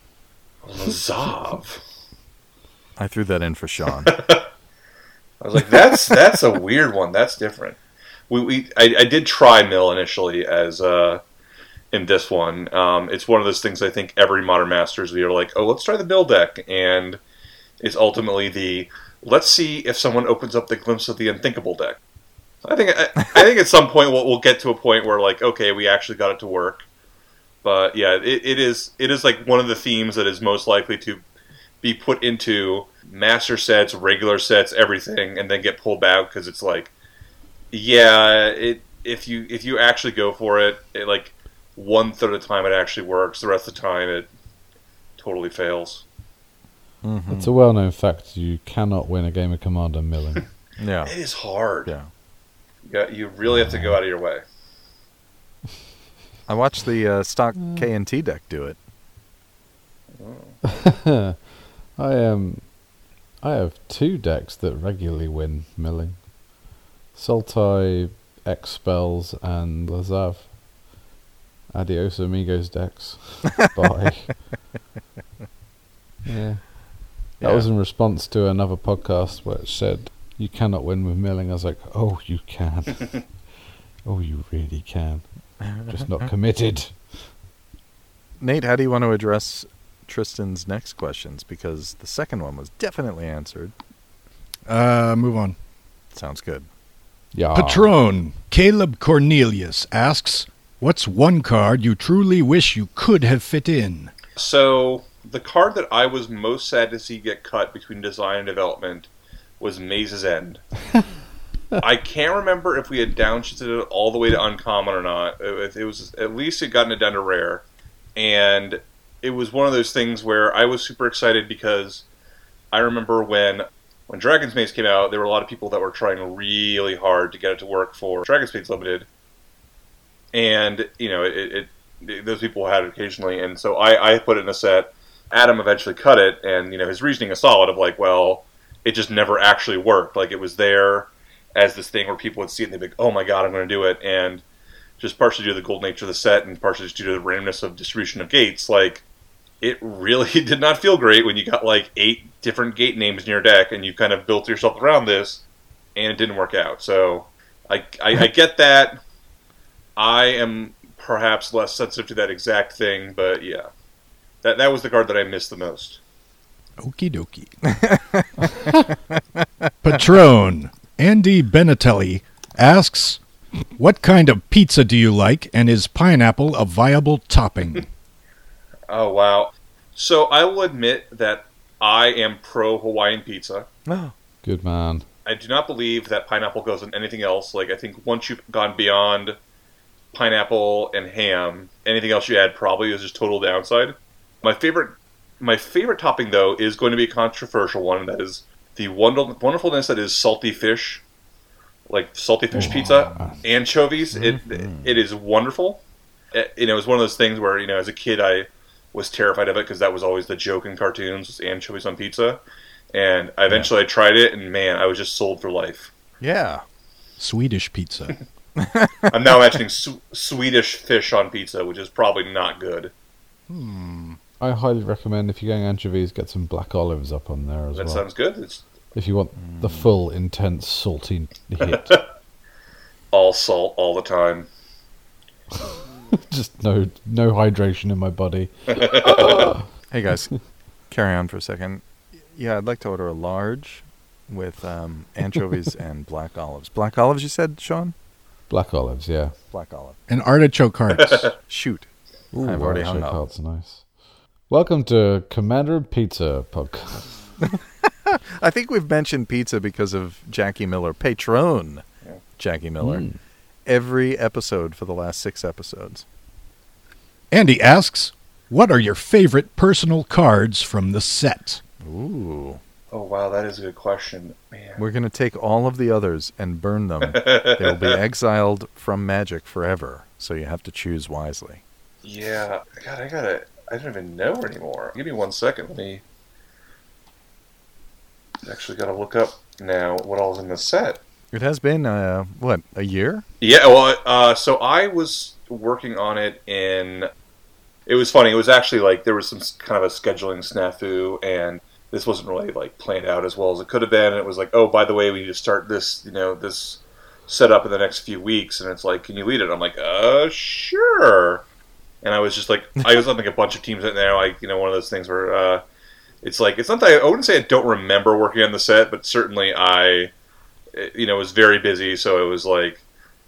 Lazav? I threw that in for Sean. I was like, that's that's a weird one. That's different. We, we I, I did try Mill initially as uh, in this one. Um, it's one of those things I think every Modern Masters we are like, oh, let's try the Mill deck, and it's ultimately the let's see if someone opens up the Glimpse of the Unthinkable deck. I think I, I think at some point we'll, we'll get to a point where like, okay, we actually got it to work. But yeah, it, it is it is like one of the themes that is most likely to be put into master sets, regular sets, everything, and then get pulled back because it's like, yeah, it if you if you actually go for it, it like one third of the time it actually works. The rest of the time it totally fails. Mm-hmm. It's a well-known fact. You cannot win a game of Commander milling. Yeah, It is hard. yeah. Yeah, you really have to go out of your way. I watched the uh, stock K and T deck do it. Oh. I um, I have two decks that regularly win milling: Sultai, X Spells, and Lazav. Adios amigos decks. Bye. Yeah. That Yeah. was in response to another podcast where it said you cannot win with milling. I was like, oh, you can. Oh, you really can. Just not committed. Nate, how do you want to address Tristan's next questions? Because the second one was definitely answered. Uh, move on. Sounds good. Yeah. Patron Caleb Cornelius asks, what's one card you truly wish you could have fit in? So, the card that I was most sad to see get cut between design and development was Maze's End. I can't remember if we had downshifted it all the way to uncommon or not. It, it was at least it gotten it down to rare, and it was one of those things where I was super excited because I remember when when Dragon's Maze came out, there were a lot of people that were trying really hard to get it to work for Dragon's Maze Limited, and you know it, it, it those people had it occasionally, and so I, I put it in a set. Adam eventually cut it, and you know his reasoning is solid of like, well, it just never actually worked. Like it was there as this thing where people would see it and they'd be like, oh my god, I'm going to do it. And just partially due to the gold nature of the set and partially just due to the randomness of distribution of gates, like, it really did not feel great when you got like eight different gate names in your deck and you kind of built yourself around this and it didn't work out. So I, I, I get that. I am perhaps less sensitive to that exact thing, but yeah. That, that was the card that I missed the most. Okie dokie. Patron Andy Benatelli asks, what kind of pizza do you like, and is pineapple a viable topping? Oh, wow. So I will admit that I am pro Hawaiian pizza. Oh. Good man. I do not believe that pineapple goes in anything else. Like, I think once you've gone beyond pineapple and ham, anything else you add probably is just total downside. My favorite my favorite topping, though, is going to be a controversial one, and that is the wonder- wonderfulness that is salty fish. Like, salty fish Oh. pizza, anchovies. Mm-hmm. It It is wonderful. It, you know, it's one of those things where, you know, as a kid, I was terrified of it because that was always the joke in cartoons, was anchovies on pizza. And eventually yeah. I tried it, and man, I was just sold for life. Yeah. Swedish pizza. I'm now imagining su- Swedish fish on pizza, which is probably not good. Hmm. I highly recommend, if you're going anchovies, get some black olives up on there as that well. That sounds good. It's... If you want the full, intense, salty hit. All salt, all the time. Just no no hydration in my body. Hey guys, carry on for a second. Yeah, I'd like to order a large with um, anchovies and black olives. Black olives, you said, Sean? Black olives, yeah. Black olive. And artichoke hearts. Shoot. Ooh, I've already hung up. Hearts, nice. Welcome to Commander of Pizza podcast. I think we've mentioned pizza because of Jackie Miller, patron yeah. Jackie Miller, mm. every episode for the last six episodes. Andy asks, what are your favorite personal cards from the set? Ooh. Oh, wow, that is a good question. Man. We're going to take all of the others and burn them. They will be exiled from Magic forever, so you have to choose wisely. Yeah. God, I gotta... I don't even know anymore. Give me one second. Let me... Actually got to look up now what all's in the set. It has been, uh, what, a year? Yeah, well, uh, so I was working on it in... It was funny. It was actually like there was some kind of a scheduling snafu, and this wasn't really like planned out as well as it could have been. And it was like, oh, by the way, we need to start this, you know, this setup in the next few weeks. And it's like, can you lead it? I'm like, uh, sure. And I was just like, I was on like a bunch of teams right now. Like, you know, one of those things where uh, it's like, it's not that I, I wouldn't say I don't remember working on the set, but certainly I, you know, was very busy. So it was like,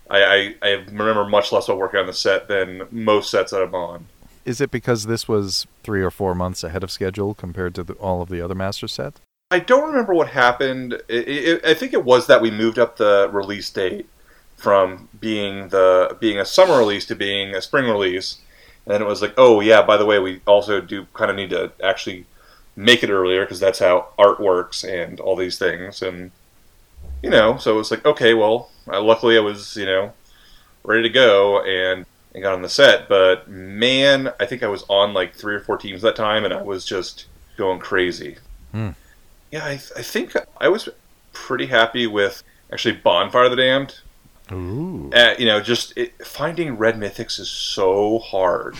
I, I, I remember much less about working on the set than most sets that I'm on. Is it because this was three or four months ahead of schedule compared to the, all of the other Master sets? I don't remember what happened. It, it, I think it was that we moved up the release date from being the being a summer release to being a spring release. And then it was like, oh, yeah, by the way, we also do kind of need to actually make it earlier because that's how art works and all these things. And, you know, so it was like, okay, well, uh, luckily I was, you know, ready to go and... and got on the set, but man, I think I was on like three or four teams that time, and I was just going crazy. Hmm. Yeah, I, th- I think I was pretty happy with actually Bonfire of the Damned. Ooh. Uh, you know, just it, finding red mythics is so hard.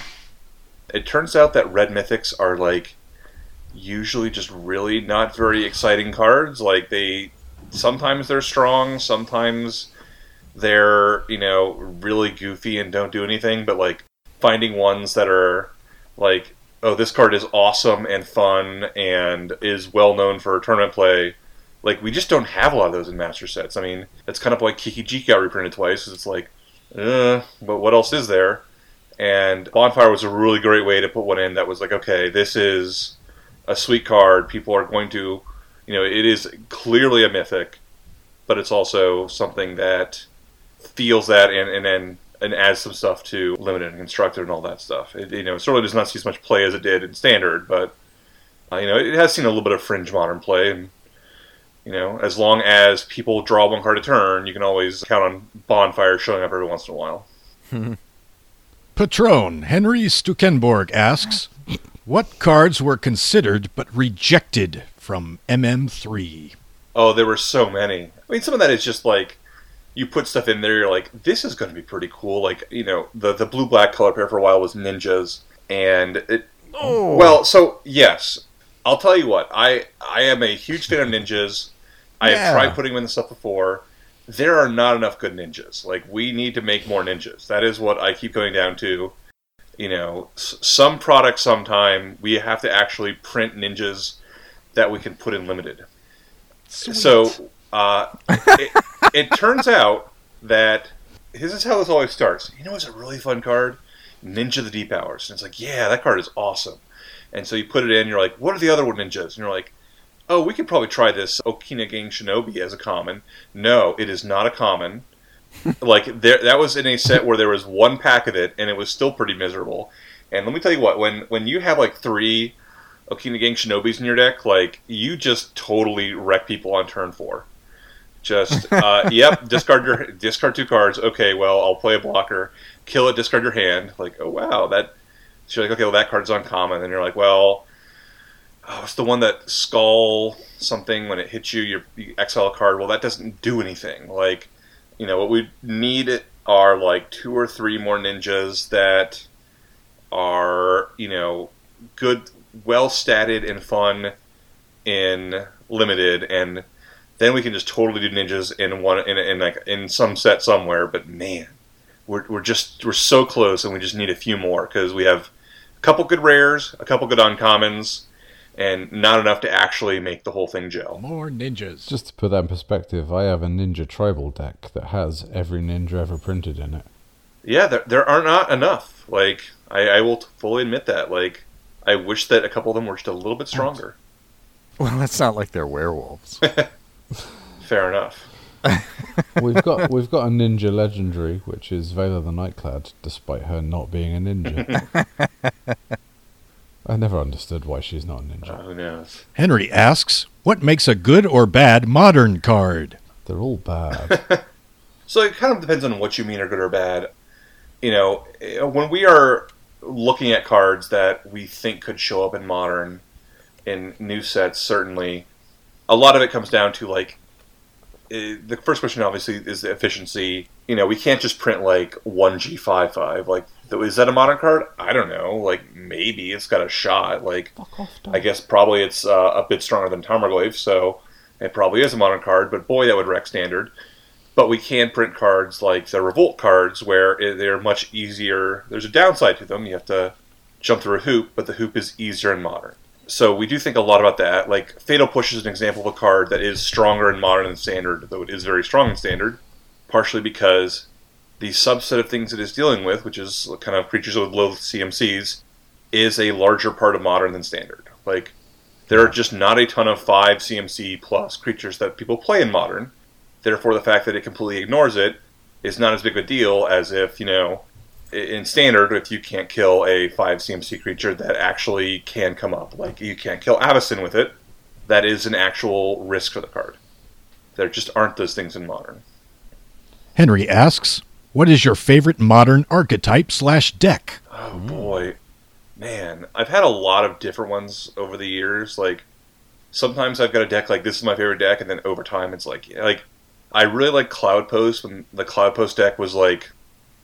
It turns out that red mythics are like usually just really not very exciting cards. Like they, sometimes they're strong, sometimes they're, you know, really goofy and don't do anything, but like finding ones that are like, oh, this card is awesome and fun and is well known for tournament play. Like, we just don't have a lot of those in Master sets. I mean, it's kind of like Kiki Jiki got reprinted twice. It's like, uh, but what else is there? And Bonfire was a really great way to put one in that was like, okay, this is a sweet card. People are going to, you know, it is clearly a mythic, but it's also something that feels that and and and, and adds some stuff to limited and constructed and all that stuff. It, you know, it certainly does not see as much play as it did in standard, but uh, you know, it has seen a little bit of fringe modern play. And you know, as long as people draw one card a turn, you can always count on Bonfire showing up every once in a while. Patron Henry Stukenborg asks, what cards were considered but rejected from M M three? Oh, there were so many. I mean, some of that is just like, you put stuff in there, you're like, this is going to be pretty cool. Like, you know, the, the blue-black color pair for a while was ninjas. And it... Oh. Well, so, yes. I'll tell you what. I, I am a huge fan of ninjas. I yeah. have tried putting them in the stuff before. There are not enough good ninjas. Like, we need to make more ninjas. That is what I keep going down to. You know, s- some product sometime, we have to actually print ninjas that we can put in limited. Sweet. So... Uh, it, it turns out that this is how this always starts. You know, it's a really fun card, Ninja the Deep Hours. And it's like, yeah, that card is awesome. And so you put it in, you're like, what are the other ninjas? And you're like, oh, we could probably try this Okina Gang Shinobi as a common. No, it is not a common. Like there, that was in a set where there was one pack of it, and it was still pretty miserable. And let me tell you what, when when you have like three Okina Gang Shinobis in your deck, like you just totally wreck people on turn four. Just, uh, yep, discard your discard two cards. Okay, well, I'll play a blocker. Kill it, discard your hand. Like, oh, wow, that So you're like, okay, well, that card's uncommon. And you're like, well, oh, it's the one that skull something when it hits you, you, you exile a card. Well, that doesn't do anything. Like, you know, what we need are like two or three more ninjas that are, you know, good, well statted and fun in limited, and then we can just totally do ninjas in one in, in like in some set somewhere. But man, we're we're just we're so close, and we just need a few more because we have a couple good rares, a couple good uncommons, and not enough to actually make the whole thing gel. More ninjas. Just to put that in perspective, I have a ninja tribal deck that has every ninja ever printed in it. Yeah, there there are not enough. Like I, I will fully admit that. Like I wish that a couple of them were just a little bit stronger. Well, it's not like they're werewolves. Fair enough. We've got we've got a ninja legendary, which is Vela the Nightclad, despite her not being a ninja. I never understood why she's not a ninja. Oh, who knows? Henry asks, what makes a good or bad modern card? They're all bad. So it kind of depends on what you mean are good or bad. You know, when we are looking at cards that we think could show up in Modern, in new sets, certainly, a lot of it comes down to, like, the first question, obviously, is the efficiency. You know, we can't just print, like, one G five five. Like, is that a Modern card? I don't know. Like, maybe it's got a shot. Like, Fuck off, I guess probably it's uh, a bit stronger than Tarmogoyf, so it probably is a Modern card, but boy, that would wreck Standard. But we can print cards like the Revolt cards, where they're much easier. There's a downside to them. You have to jump through a hoop, but the hoop is easier in Modern. So we do think a lot about that. Like, Fatal Push is an example of a card that is stronger in Modern than Standard, though it is very strong in Standard, partially because the subset of things it is dealing with, which is kind of creatures with low C M Cs, is a larger part of Modern than Standard. Like, there are just not a ton of five C M C plus creatures that people play in Modern. Therefore, the fact that it completely ignores it is not as big of a deal as if, you know, in Standard, if you can't kill a five C M C creature that actually can come up. Like, you can't kill Avacyn with it. That is an actual risk for the card. There just aren't those things in Modern. Henry asks, what is your favorite Modern archetype slash deck? Oh, boy. Man, I've had a lot of different ones over the years. Like, sometimes I've got a deck like, this is my favorite deck, and then over time it's like, like, I really like Cloud Post when the Cloud Post deck was like,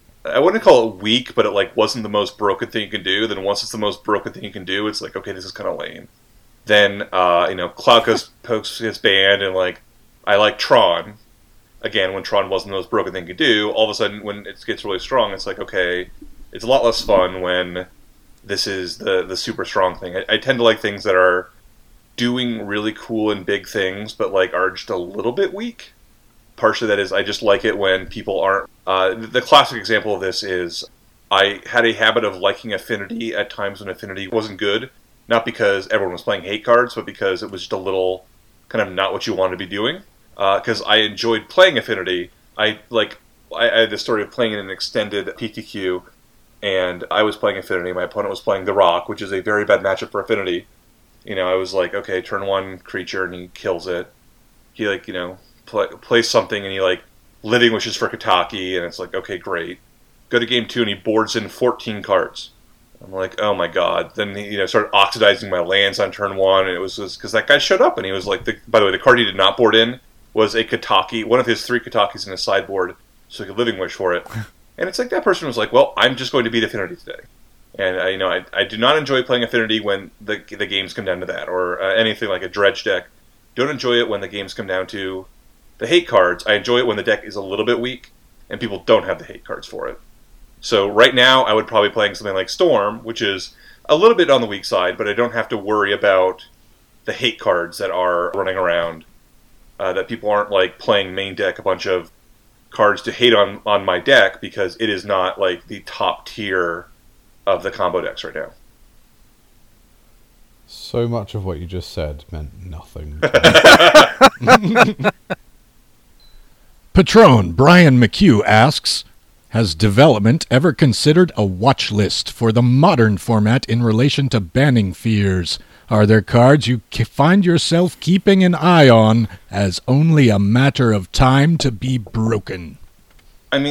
I wouldn't call it weak, but it like wasn't the most broken thing you can do. Then once it's the most broken thing you can do, it's like, okay, this is kind of lame. Then, uh, you know, Cloud Post gets banned, and like, I like Tron. Again, when Tron wasn't the most broken thing you could do, all of a sudden when it gets really strong, it's like, okay, it's a lot less fun when this is the, the super strong thing. I, I tend to like things that are doing really cool and big things, but like are just a little bit weak. Partially that is, I just like it when people aren't... Uh, the classic example of this is, I had a habit of liking Affinity at times when Affinity wasn't good. Not because everyone was playing hate cards, but because it was just a little kind of not what you wanted to be doing. Because uh, I enjoyed playing Affinity. I like I, I had the story of playing in an extended P T Q, and I was playing Affinity. My opponent was playing The Rock, which is a very bad matchup for Affinity. You know, I was like, okay, turn one creature, and he kills it. He, like, you know... Play, play something and he like Living Wishes for Kataki, and it's like, okay, great. Go to game two and he boards in fourteen cards. I'm like, oh my god. Then he, you know, started oxidizing my lands on turn one, and it was because that guy showed up and he was like, the, by the way, the card he did not board in was a Kataki, one of his three Katakis in his sideboard, so he could Living Wish for it. And it's like that person was like, well, I'm just going to beat Affinity today. And I, you know, I, I do not enjoy playing Affinity when the the games come down to that, or uh, anything like a Dredge deck. Don't enjoy it when the games come down to the hate cards. I enjoy it when the deck is a little bit weak and people don't have the hate cards for it. So right now I would probably be playing something like Storm, which is a little bit on the weak side, but I don't have to worry about the hate cards that are running around. Uh, that people aren't like playing main deck a bunch of cards to hate on, on my deck, because it is not like the top tier of the combo decks right now. So much of what you just said meant nothing. Patron Brian McHugh asks, has development ever considered a watch list for the Modern format in relation to banning fears? Are there cards you find yourself keeping an eye on as only a matter of time to be broken? I mean,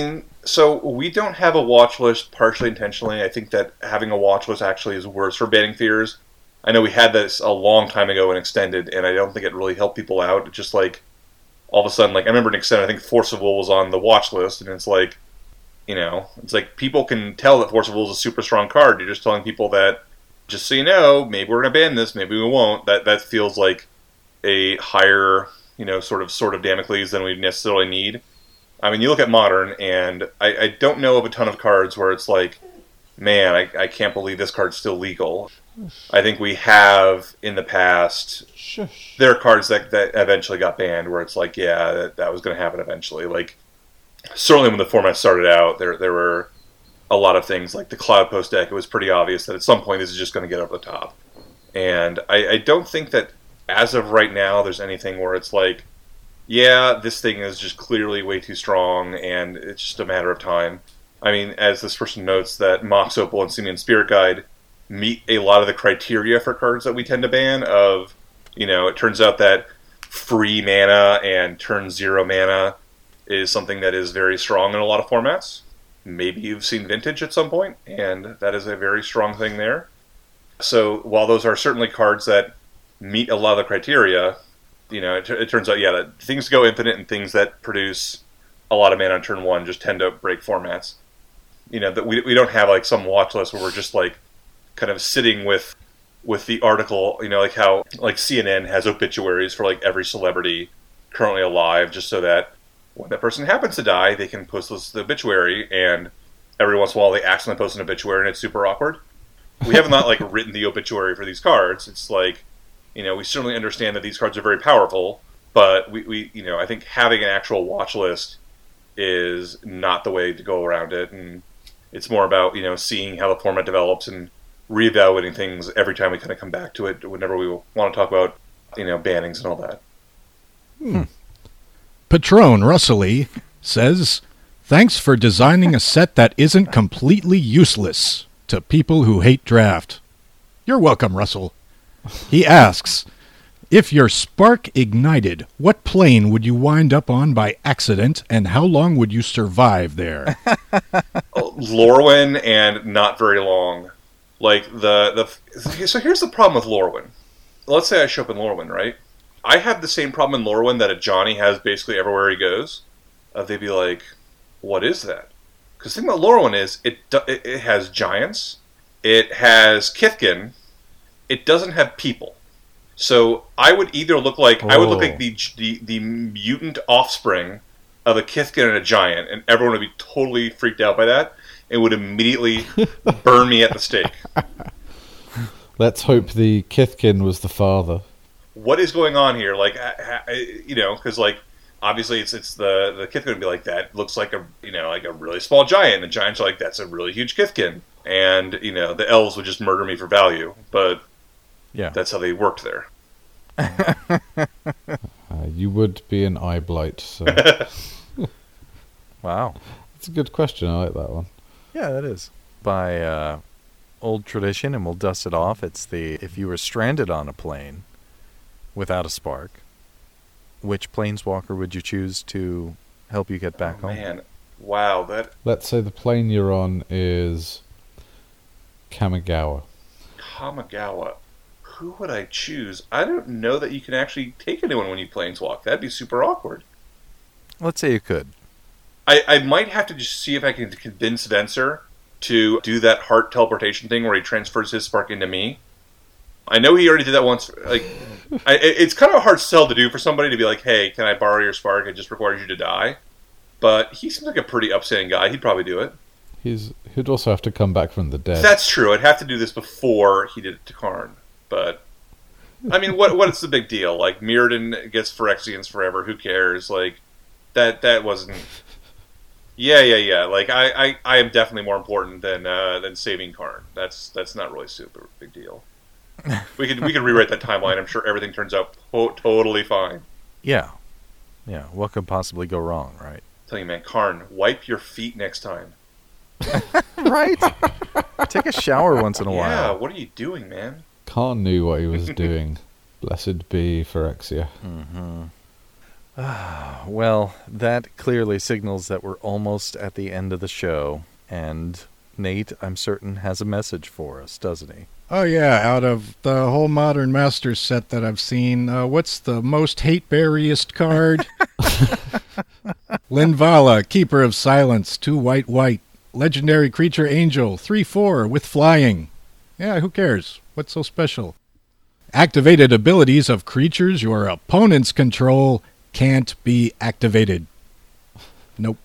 So we don't have a watch list partially intentionally. I think that having a watch list actually is worse for banning fears. I know we had this a long time ago and extended, and I don't think it really helped people out. It's just like, all of a sudden, like, I remember an extent, I think Force of Will was on the watch list, and it's like, you know, it's like people can tell that Force of Will is a super strong card. You're just telling people that, just so you know, maybe we're going to ban this, maybe we won't. That that feels like a higher, you know, sort of sort of Damocles than we necessarily need. I mean, you look at Modern, and I, I don't know of a ton of cards where it's like, man, I, I can't believe this card's still legal. I think we have, in the past, Shush. there are cards that, that eventually got banned where it's like, yeah, that, that was going to happen eventually. Like, certainly when the format started out, there there were a lot of things, like the Cloud Post deck, it was pretty obvious that at some point this is just going to get over the top. And I, I don't think that, as of right now, there's anything where it's like, yeah, this thing is just clearly way too strong, and it's just a matter of time. I mean, as this person notes, that Mox Opal and Simian Spirit Guide meet a lot of the criteria for cards that we tend to ban of, you know, it turns out that free mana and turn zero mana is something that is very strong in a lot of formats. Maybe you've seen Vintage at some point, and that is a very strong thing there. So while those are certainly cards that meet a lot of the criteria, you know, it, it turns out, yeah, that things go infinite and things that produce a lot of mana on turn one just tend to break formats. You know, that we we don't have like some watch list where we're just like kind of sitting with with the article, you know, like how like C N N has obituaries for like every celebrity currently alive, just so that when that person happens to die, they can post this the obituary, and every once in a while they accidentally post an obituary and it's super awkward. We haven't not like written the obituary for these cards. It's like, you know, we certainly understand that these cards are very powerful, but we, we you know, I think having an actual watch list is not the way to go around it, and it's more about, you know, seeing how the format develops and reevaluating things every time we kind of come back to it whenever we want to talk about, you know, bannings and all that. Hmm. Patron Russelly says, thanks for designing a set that isn't completely useless to people who hate draft. You're welcome, Russell. He asks, if your spark ignited, what plane would you wind up on by accident, and how long would you survive there? Lorwyn, and not very long. Like, the, the... So here's the problem with Lorwyn. Let's say I show up in Lorwyn, right? I have the same problem in Lorwyn that a Johnny has basically everywhere he goes. Uh, they'd be like, what is that? Because the thing about Lorwyn is, it, it it has giants, it has Kithkin, it doesn't have people. So I would either look like oh. I would look like the, the the mutant offspring of a Kithkin and a giant, and everyone would be totally freaked out by that, and would immediately burn me at the stake. Let's hope the Kithkin was the father. What is going on here? Like, I, I, you know, because like obviously it's it's the the Kithkin would be like that. Looks like a you know like a really small giant. The giants are like, that's a really huge Kithkin, and you know the elves would just murder me for value, but. Yeah, that's how they worked there. uh, you would be an eye blight. So. Wow, that's a good question. I like that one. Yeah, that is. By uh, old tradition, and we'll dust it off. It's the if you were stranded on a plane without a spark, which planeswalker would you choose to help you get back oh, home? Man, wow, that. Let's say the plane you're on is Kamigawa. Kamigawa. Who would I choose? I don't know that you can actually take anyone when you planeswalk. That'd be super awkward. Let's say you could. I, I might have to just see if I can convince Venser to do that heart teleportation thing where he transfers his spark into me. I know he already did that once. Like, I, it's kind of a hard sell to do for somebody to be like, hey, can I borrow your spark? It just requires you to die. But he seems like a pretty upsetting guy. He'd probably do it. He's He'd also have to come back from the dead. That's true. I'd have to do this before he did it to Karn. But, I mean, what what's the big deal? Like, Mirrodin gets Phyrexians forever. Who cares? Like, that that wasn't... Yeah, yeah, yeah. Like, I, I, I am definitely more important than uh, than saving Karn. That's that's not really super big deal. We could we could rewrite that timeline. I'm sure everything turns out po- totally fine. Yeah. Yeah. What could possibly go wrong, right? I'm telling you, man, Karn, wipe your feet next time. Right? Take a shower once in a yeah, while. Yeah, what are you doing, man? Karn knew what he was doing. Blessed be Phyrexia. Mm-hmm. Well, that clearly signals that we're almost at the end of the show, and Nate, I'm certain, has a message for us, doesn't he? Oh, yeah, out of the whole Modern Masters set that I've seen, uh, what's the most hate-berriest card? Linvala, Keeper of Silence, two white white. Legendary Creature Angel, three four with flying. Yeah, who cares? What's so special? Activated abilities of creatures your opponents control can't be activated. Nope.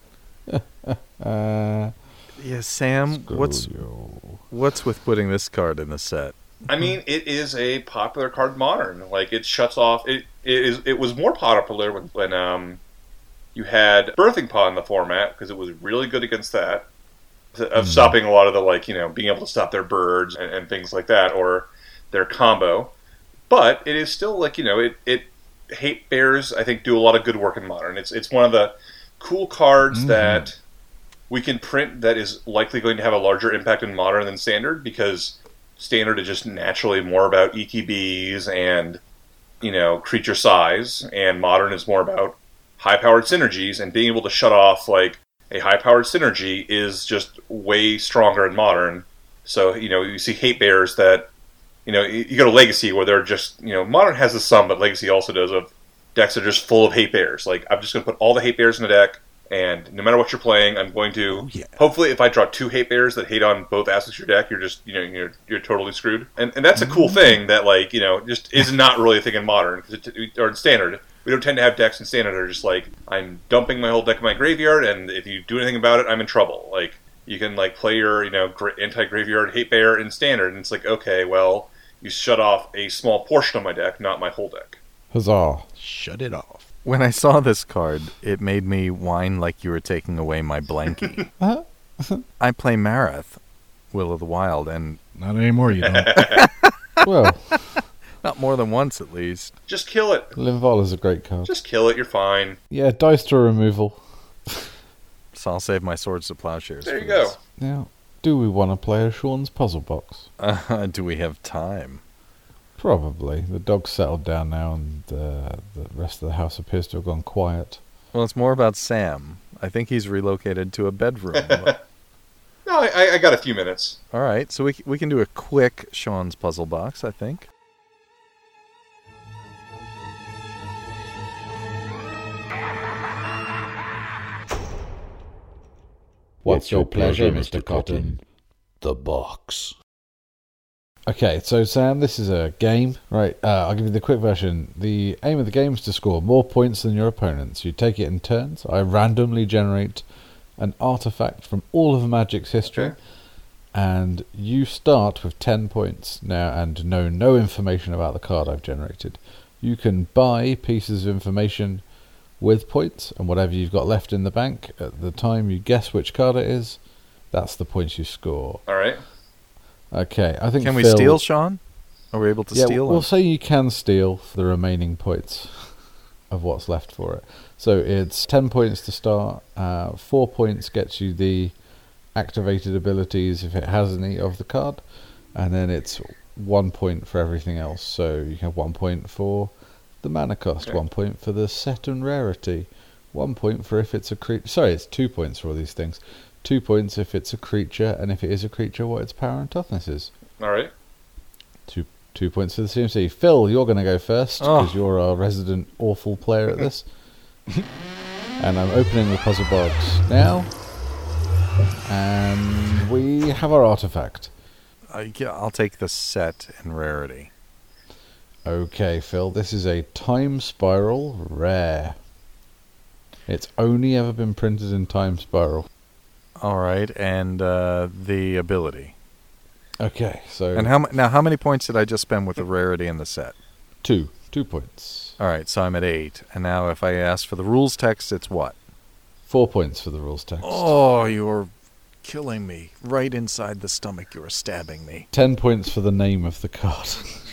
Uh, Yeah, Sam, what's Scroll. what's with putting this card in the set? I mean, it is a popular card in Modern. Like, it shuts off... It, it, is, it was more popular when, when um, you had Birthing Pod in the format, because it was really good against that. Of stopping a lot of the, like, you know, being able to stop their birds and, and things like that, or their combo. But it is still, like, you know, it, it Hate Bears, I think, do a lot of good work in Modern. It's it's one of the cool cards mm-hmm. that we can print that is likely going to have a larger impact in Modern than Standard, because Standard is just naturally more about E T Bs and, you know, creature size, and Modern is more about high-powered synergies, and being able to shut off, like, a high-powered synergy is just way stronger in Modern. So, you know, you see Hate Bears that, you know, you go to Legacy where they're just, you know, Modern has this some, but Legacy also does, of decks that are just full of Hate Bears. Like, I'm just going to put all the Hate Bears in the deck, and no matter what you're playing, I'm going to... Oh, yeah. Hopefully, if I draw two Hate Bears that hate on both aspects of your deck, you're just, you know, you're you're totally screwed. And and that's a cool thing that, like, you know, just is not really a thing in Modern, it, or in Standard. We don't tend to have decks in Standard that are just like, I'm dumping my whole deck in my graveyard, and if you do anything about it, I'm in trouble. Like, you can, like, play your, you know, gra- anti-graveyard Hate Bear in Standard, and it's like, okay, well, you shut off a small portion of my deck, not my whole deck. Huzzah. Shut it off. When I saw this card, it made me whine like you were taking away my blankie. I play Marath, Will of the Wild, and... Not anymore, you don't. Well, not more than once, at least. Just kill it. Linval is a great card. Just kill it, you're fine. Yeah, dice draw removal. So I'll save my Swords to Plowshares. There for you go. this. Now, do we want to play a Sean's Puzzle Box? Uh, do we have time? Probably. The dog's settled down now, and uh, the rest of the house appears to have gone quiet. Well, it's more about Sam. I think he's relocated to a bedroom. No, I, I got a few minutes. All right, so we we can do a quick Sean's Puzzle Box, I think. What's your pleasure, Mister Cotton? The box. Okay, so Sam, this is a game, right? Uh, I'll give you the quick version. The aim of the game is to score more points than your opponents. You take it in turns. I randomly generate an artifact from all of Magic's history, Okay. and you start with ten points now and know no information about the card I've generated. You can buy pieces of information with points, and whatever you've got left in the bank at the time you guess which card it is, that's the points you score. All right. Okay, I think Can we Phil- steal, Sean? Are we able to yeah, steal we'll him? say you can steal the remaining points of what's left for it. So it's ten points to start. Uh, four points gets you the activated abilities if it has any of the card, and then it's one point for everything else. So you have one point for the mana cost, Okay. one point for the set and rarity, one point for if it's a creature. Sorry, it's two points for all these things. Two points if it's a creature, and if it is a creature, what its power and toughness is. All right. Two two points for the C M C. Phil, you're going to go first because Oh. you're our resident awful player at this. And I'm opening the puzzle box now, and we have our artifact. Uh, yeah, I'll take the set and rarity. Okay, Phil, this is a Time Spiral rare. It's only ever been printed in Time Spiral. All right, and uh, the ability. Okay, so And how mu- now? How many points did I just spend with the rarity and the set? two, two points, All right, so I'm at eight. And now, if I ask for the rules text, it's what? four points for the rules text. Oh, you're killing me right inside the stomach. You're stabbing me. Ten points for the name of the card.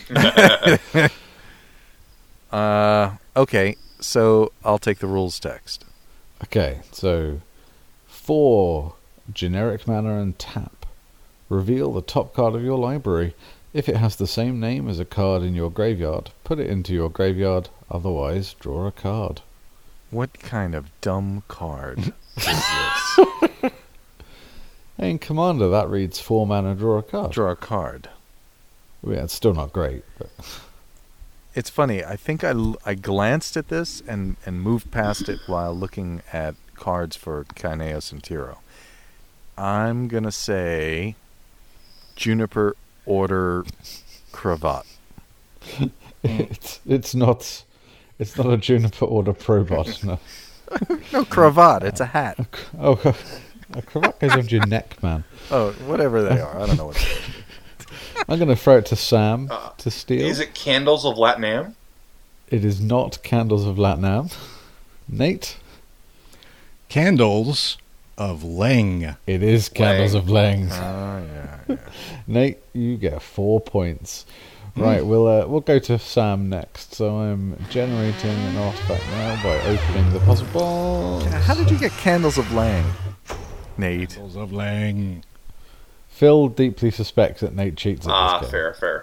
Uh, okay, so I'll take the rules text. Okay, so four generic mana and tap. Reveal the top card of your library. If it has the same name as a card in your graveyard, put it into your graveyard, otherwise draw a card. What kind of dumb card is this? In Commander, that reads four mana, draw a card. Draw a card. Well, yeah, it's still not great, but It's funny. I think I, l- I glanced at this and, and moved past it while looking at cards for Kaineos and Tiro. I'm going to say Juniper Order Cravat. it's it's not it's not a Juniper Order Probot. No. No, cravat. It's a hat. Oh, a cravat goes around your neck, man. Oh, whatever they are. I don't know what they are. I'm going to throw it to Sam Uh, to steal. Is it Candles of Latnam? It is not Candles of Latnam. Nate? Candles of Leng. It is Candles Lang. of Lang. Oh, yeah, yeah. Nate, you get four points. Right, we'll uh, we'll go to Sam next. So I'm generating an artifact now by opening the puzzle box. How did you get Candles of Lang, Nate? Candles of Leng. Phil deeply suspects that Nate cheats at Ah, this game. fair, fair.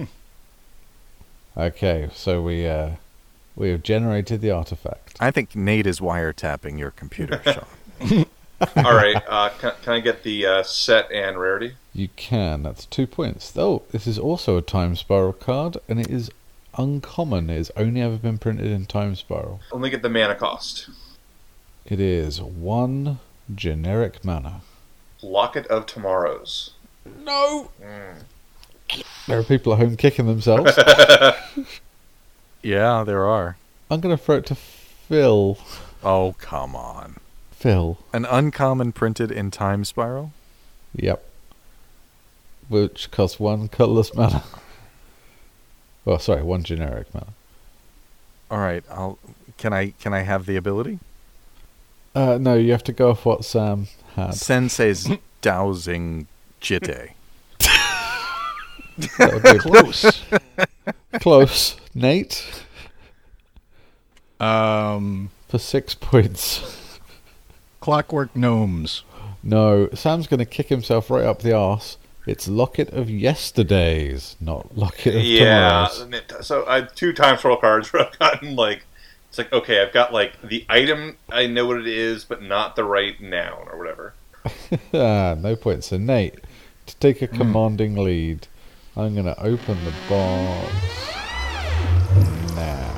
Okay, so we uh, we have generated the artifact. I think Nate is wiretapping your computer, Sean. All right, uh, can, can I get the uh, set and rarity? You can. That's two points. Oh, this is also a Time Spiral card, and it is uncommon. It has only ever been printed in Time Spiral. Let me get the mana cost. It is one generic mana. Locket of Tomorrows. No! There are people at home kicking themselves. Yeah, there are. I'm going to throw it to Phil. Oh, come on. Phil. An uncommon printed in Time Spiral? Yep. Which costs one colourless mana. Oh, sorry, one generic mana. All right, I'll. Can I can I have the ability? Uh, no, you have to go off what Sam had. Sensei's Dowsing Jitte. That would be Close. close. Nate, um, for six points. Clockwork Gnomes. No, Sam's going to kick himself right up the arse. It's Locket of Yesterdays, not Locket of Yeah, Tomorrows. so I had two time scroll cards where I've gotten like, it's like, okay, I've got like the item, I know what it is, but not the right noun or whatever. Ah, no points. So Nate, to take a commanding lead, I'm going to open the box now.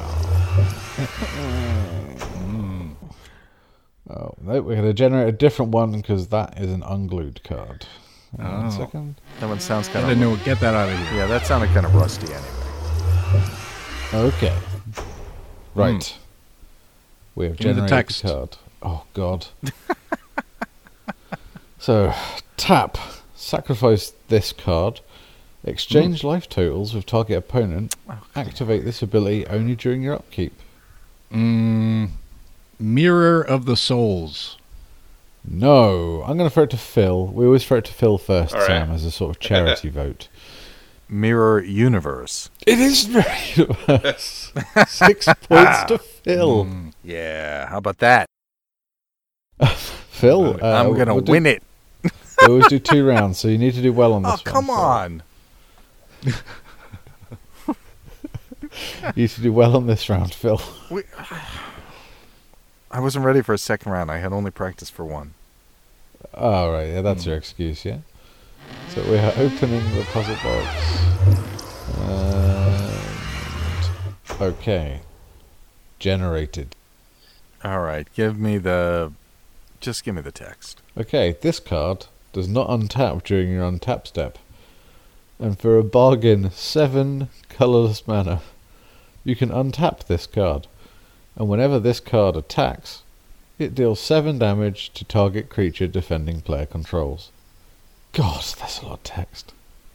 Oh, no, we're going to generate a different one because that is an unglued card. Hang on Oh. a second. That one sounds I kind didn't of. know. Get that out of here. Yeah, that sounded kind of rusty anyway. Okay. Right. We have Give me the generated text. the card. Oh, God. So, tap. Sacrifice this card. Exchange life totals with target opponent. Activate this ability only during your upkeep. Mm, Mirror of the Souls. No. I'm going to throw it to Phil. We always throw it to Phil first, All right. Sam, as a sort of charity vote. Mirror Universe. It is very Six points to Phil. Mm. Yeah, how about that? Phil, uh, I'm gonna we'll do- win it. We always do two rounds, so you need to do well on this Oh, one. come Phil. on. You need to do well on this round, Phil. We, I wasn't ready for a second round. I had only practiced for one. Oh, right, yeah, that's your excuse, yeah? So we are opening the puzzle box. And... Okay. Generated. All right, give me the. Just give me the text. Okay, this card does not untap during your untap step. And for a bargain, seven colourless mana, you can untap this card. And whenever this card attacks, it deals seven damage to target creature defending player controls. God, that's a lot of text.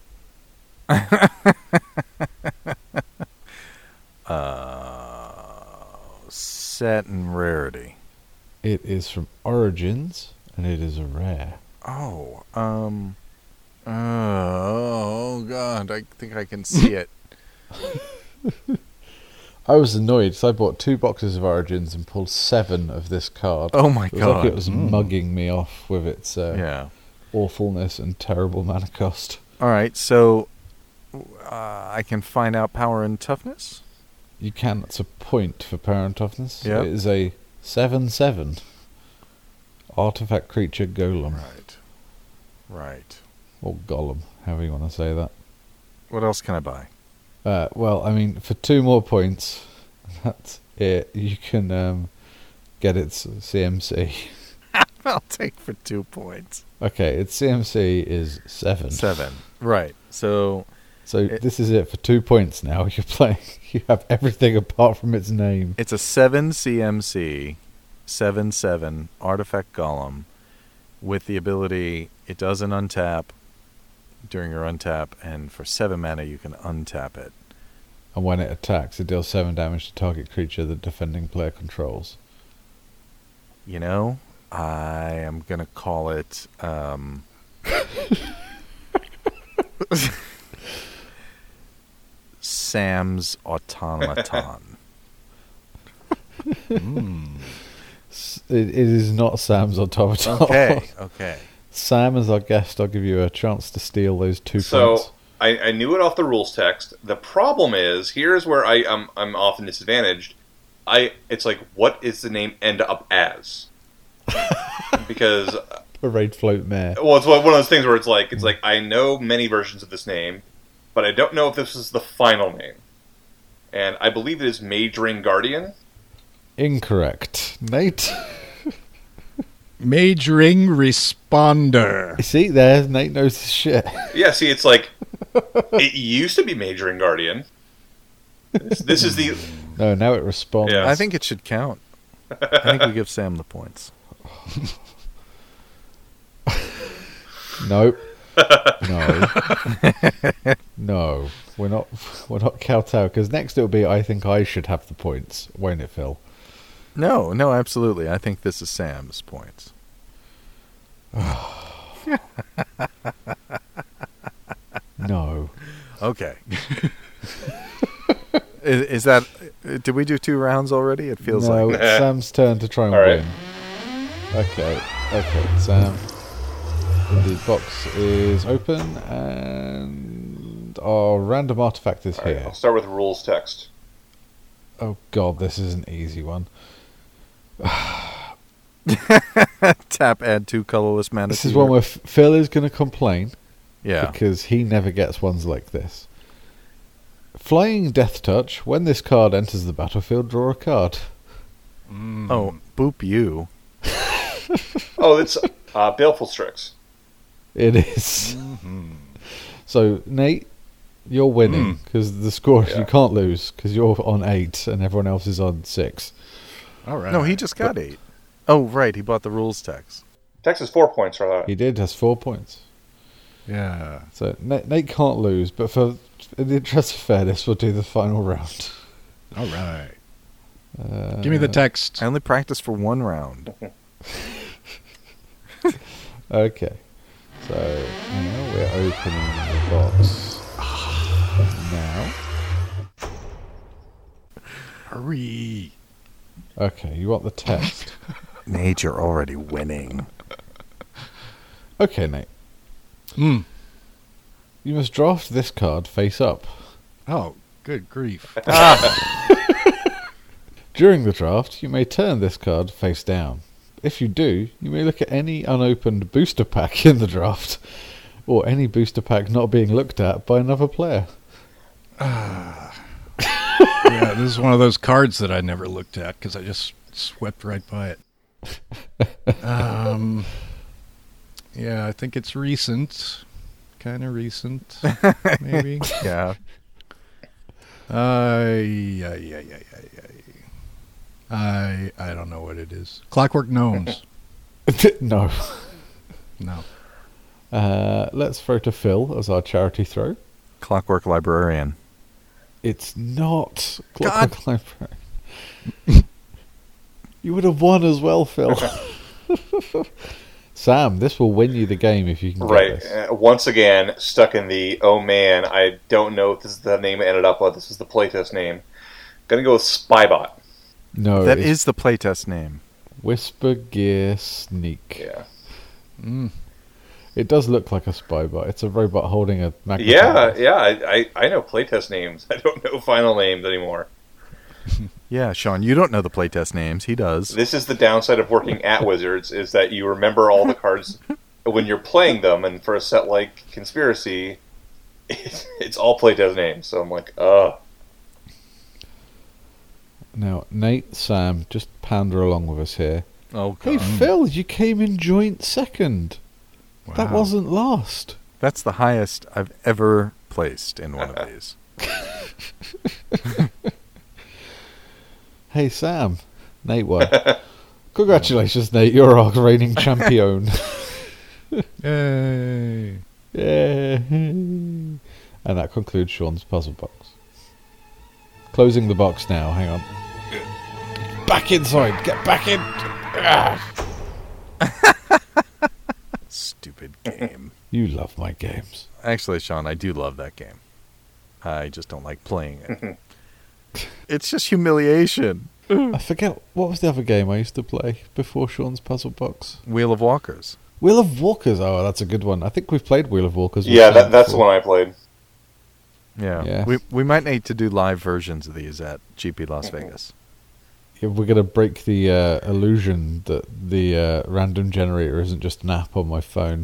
Uh, set and rarity. It is from Origins, and it is a rare. Oh, um. Oh, God. I think I can see it. I was annoyed, so I bought two boxes of Origins and pulled seven of this card. Oh, my It was God. like it was Mm. mugging me off with its uh, Yeah. awfulness and terrible mana cost. All right, so uh, I can find out power and toughness? You can, that's a point for power and toughness. Yeah. It is a seven seven. Artifact creature golem. Right. Right. Or golem, however you want to say that. What else can I buy? Uh, well, I mean, for two more points, that's it. You can um, get its C M C. I'll take for two points. Okay, its C M C is seven. Seven. Right. So So it, this is it for two points now. You're playing. You have everything apart from its name. it's a seven C M C, seven seven artifact golem, with the ability it doesn't untap during your untap, and for seven mana you can untap it. And when it attacks, it deals seven damage to target creature the defending player controls. You know, I am gonna call it. Um, Sam's Automaton. Mm. S- It, it is not Sam's automaton. Okay, okay. Sam, as our guest, I'll give you a chance to steal those two So points. I, I knew it off the rules text. The problem is, here's where I, I'm I'm often disadvantaged. I it's like, what is the name end up as? Because Parade float mare. well, it's one of those things where it's like it's like I know many versions of this name, but I don't know if this is the final name. And I believe it is Majoring Guardian. Incorrect. Nate? Majoring Responder. You see, there, Nate knows his shit. Yeah, see, it's like it used to be Majoring Guardian. This, this is the No, now it responds. Yeah. I think it should count. I think we give Sam the points. Nope. No. No. We're not we're not kowtow, because next it'll be I think I should have the points, won't it, Phil? No, no, absolutely. I think this is Sam's points. No. Okay. is, is that? Did we do two rounds already? It feels no, like. it's Sam's turn to try and All right. win. Okay. Okay, Sam. The box is open and our random artifact is All right, here. I'll start with rules text. Oh god, this is an easy one. Tap, add two colorless mana. This to is your- one where F- Phil is going to complain Yeah. because he never gets ones like this. Flying Death Touch. When this card enters the battlefield, draw a card. Mm. Oh, boop you. Oh, it's uh, Baleful Strix. It is. Mhm. So, Nate, you're winning because the score Yeah. you can't lose because you're on eight and everyone else is on six. All right. No, he just got eight. Oh, right. He bought the rules text. Text is four points for that. He did, has four points. Yeah. So, Nate, Nate can't lose, but for in the interest of fairness, we'll do the final round. All right. Uh, Give me the text. I only practiced for one round. Okay. So, now we're opening the box. Now. Hurry. Okay, you want the text. Nate, you're already winning. Okay, Nate. Hmm. You must draft this card face up. Oh, good grief. During the draft, you may turn this card face down. If you do, you may look at any unopened booster pack in the draft, or any booster pack not being looked at by another player. Yeah, this is one of those cards that I never looked at because I just swept right by it. Um, yeah, I think it's recent. Kind of recent, maybe. Yeah. Uh, yeah, yeah, yeah, yeah, yeah. I I don't know what it is. Clockwork Gnomes. No. No. Uh, let's throw to Phil as our charity throw. Clockwork Librarian. It's not God. Clockwork Librarian. You would have won as well, Phil. Sam, this will win you the game if you can Right. get this. Uh, once again, stuck in the, oh man, I don't know if this is the name it ended up with. This is the playtest name. Gonna go with Spybot. No, That it's is the playtest name. Whisper Gear Sneak. Yeah. Mm. It does look like a spybot. It's a robot holding a Yeah, magnifying. yeah, I, I, I know playtest names. I don't know final names anymore. Yeah, Sean, you don't know the playtest names. He does. This is the downside of working at Wizards, is that you remember all the cards when you're playing them, and for a set like Conspiracy, it's, it's all playtest names. So I'm like, ugh. Now, Nate, Sam, just pander along with us here. Oh, Hey, God. Phil, you came in joint second. That Wow. wasn't last. That's the highest I've ever placed in one of these. Hey, Sam. Nate won. Congratulations, Nate. You're our reigning champion. Yay. Yay. And that concludes Sean's puzzle box. Closing the box now. Hang on. Back inside. Get back in. Ah. Stupid game. You love my games. Actually, Sean, I do love that game. I just don't like playing it. It's just humiliation. I forget, what was the other game I used to play before Sean's puzzle box? Wheel of Walkers. Wheel of Walkers. Oh, that's a good one. I think we've played Wheel of Walkers. with Yeah, Sam that, that's the before. one I played. Yeah. Yeah. We we might need to do live versions of these at G P Las Vegas. Yeah, we're going to break the uh, illusion that the uh, random generator isn't just an app on my phone.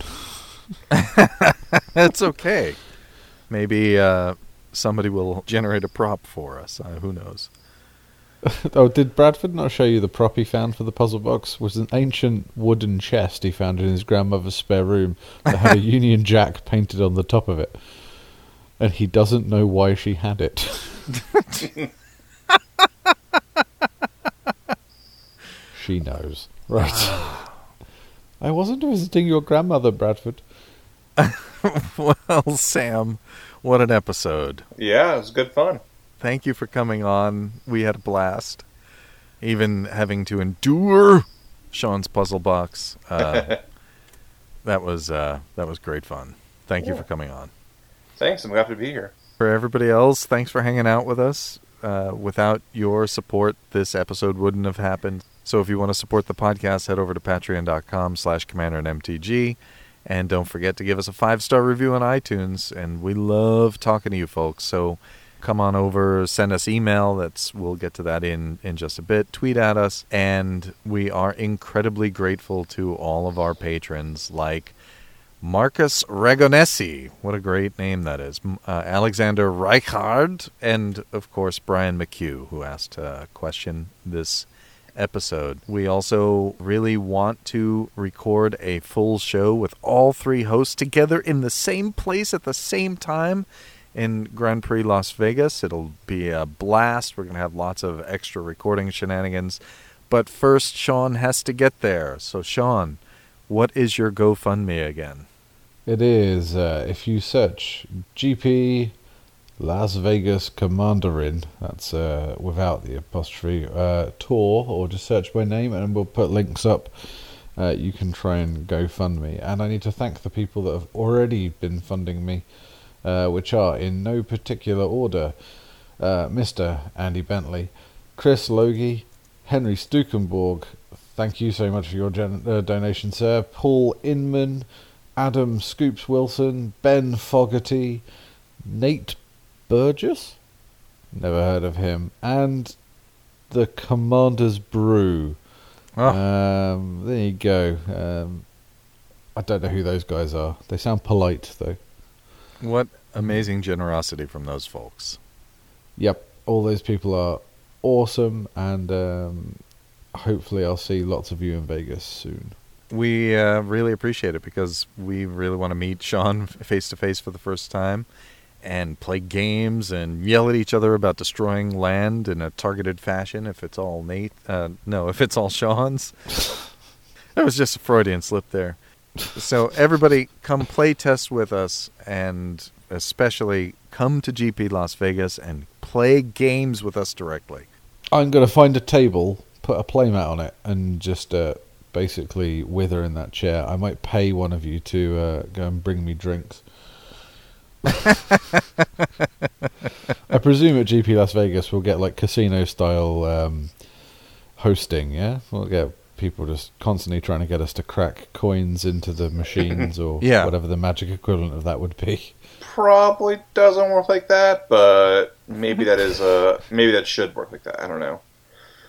That's okay. Maybe uh, somebody will generate a prop for us. Uh, who knows? Oh, did Bradford not show you the prop he found for the puzzle box? Was an ancient wooden chest he found in his grandmother's spare room that had a Union Jack painted on the top of it. And he doesn't know why she had it. She knows. Right. I wasn't visiting your grandmother, Bradford. Well, Sam, what an episode. Yeah, it was good fun. Thank you for coming on. We had a blast. Even having to endure Sean's puzzle box. Uh, that was uh, that was great fun. Thank you Yeah. for coming on. Thanks, I'm happy to be here. For everybody else, thanks for hanging out with us. Uh, without your support, this episode wouldn't have happened. So if you want to support the podcast, head over to patreon.com slash commander and MTG. And don't forget to give us a five-star review on iTunes. And we love talking to you folks. So come on over, send us email. That's we'll get to that in, in just a bit. Tweet at us. And we are incredibly grateful to all of our patrons like Marcus Ragonesi, what a great name that is. Uh, Alexander Reichard, and of course Brian McHugh, who asked a question this episode. We also really want to record a full show with all three hosts together in the same place at the same time in Grand Prix Las Vegas. It'll be a blast. We're going to have lots of extra recording shenanigans. But first, Sean has to get there. So, Sean, what is your GoFundMe again? It is, uh, if you search G P Las Vegas Commanderin, that's uh, without the apostrophe, uh, tour, or just search by name, and we'll put links up. Uh, you can try and GoFundMe. And I need to thank the people that have already been funding me, uh, which are in no particular order. Uh, Mister Andy Bentley, Chris Logie, Henry Stukenborg, thank you so much for your gen- uh, donation, sir. Paul Inman, Adam Scoops Wilson, Ben Fogarty, Nate Burgess, never heard of him, and the Commander's Brew. Oh. Um, there you go. Um, I don't know who those guys are. They sound polite, though. What amazing generosity from those folks. Yep, all those people are awesome, and um, hopefully I'll see lots of you in Vegas soon. We uh, really appreciate it because we really want to meet Sean face to face for the first time and play games and yell at each other about destroying land in a targeted fashion if it's all Nate. Uh, no, if it's all Sean's. That was just a Freudian slip there. So everybody come play test with us, and especially come to G P Las Vegas and play games with us directly. I'm going to find a table, put a playmat on it, and just uh, basically wither in that chair. I might pay one of you to uh, go and bring me drinks. I presume at G P Las Vegas we'll get like casino style um, hosting, yeah? We'll get people just constantly trying to get us to crack coins into the machines or Yeah. whatever the magic equivalent of that would be. Probably doesn't work like that, but maybe that is uh maybe that should work like that. I don't know.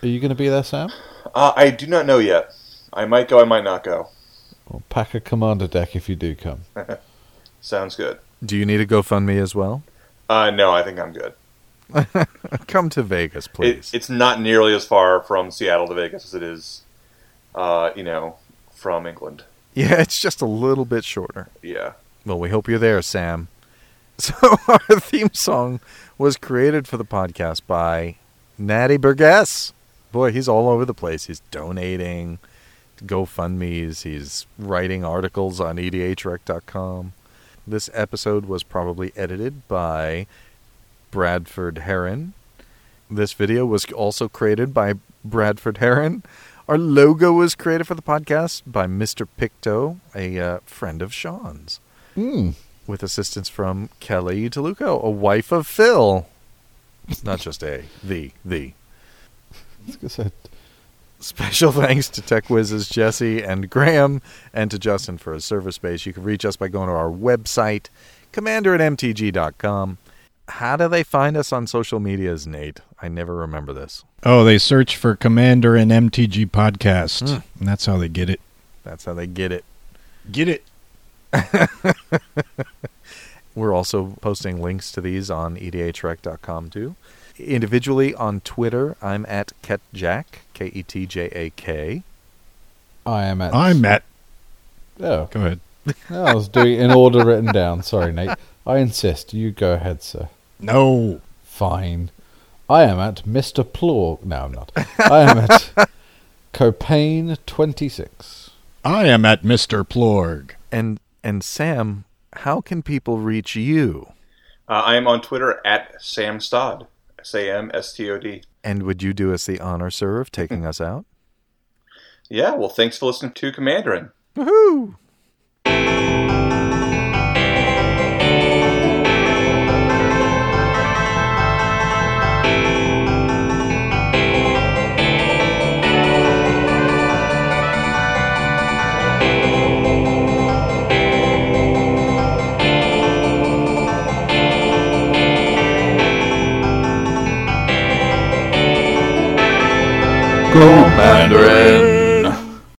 Are you going to be there, Sam? Uh, I do not know yet. I might go, I might not go. Well, pack a commander deck if you do come. Sounds good. Do you need a GoFundMe as well? Uh, no, I think I'm good. Come to Vegas, please. It, it's not nearly as far from Seattle to Vegas as it is, uh, you know, from England. Yeah, it's just a little bit shorter. Yeah. Well, we hope you're there, Sam. So our theme song was created for the podcast by Natty Burgess. Boy, he's all over the place. He's donating, GoFundMes, he's writing articles on E D H rec dot com. This episode was probably edited by Bradford Heron. This video was also created by Bradford Heron. Our logo was created for the podcast by Mister Picto, a uh, friend of Sean's. Mm. With assistance from Kelly DeLuco, a wife of Phil. Not just a, the, the. I was gonna say, Special thanks to Tech Whizzes Jesse and Graham, and to Justin for his server space. You can reach us by going to our website, commander at m t g dot com. How do they find us on social medias, Nate? I never remember this. Oh, they search for Commander and M T G Podcast. Mm. And that's how they get it. That's how they get it. Get it. We're also posting links to these on e d h rec dot com too. Individually on Twitter, I'm at KetJack, K E T J A K. I am at... I'm at... Oh, Go ahead. I was doing it in order written down. Sorry, Nate. I insist. You go ahead, sir. No. Fine. I am at Mister Plorg. No, I'm not. I am at Copain twenty-six. I am at Mister Plorg. And and Sam, how can people reach you? Uh, I am on Twitter at Sam Stod. S A M S T O D. And would you do us the honor, sir, of taking us out? Yeah, well, thanks for listening to Commanderin'. Woohoo! Commanderin'.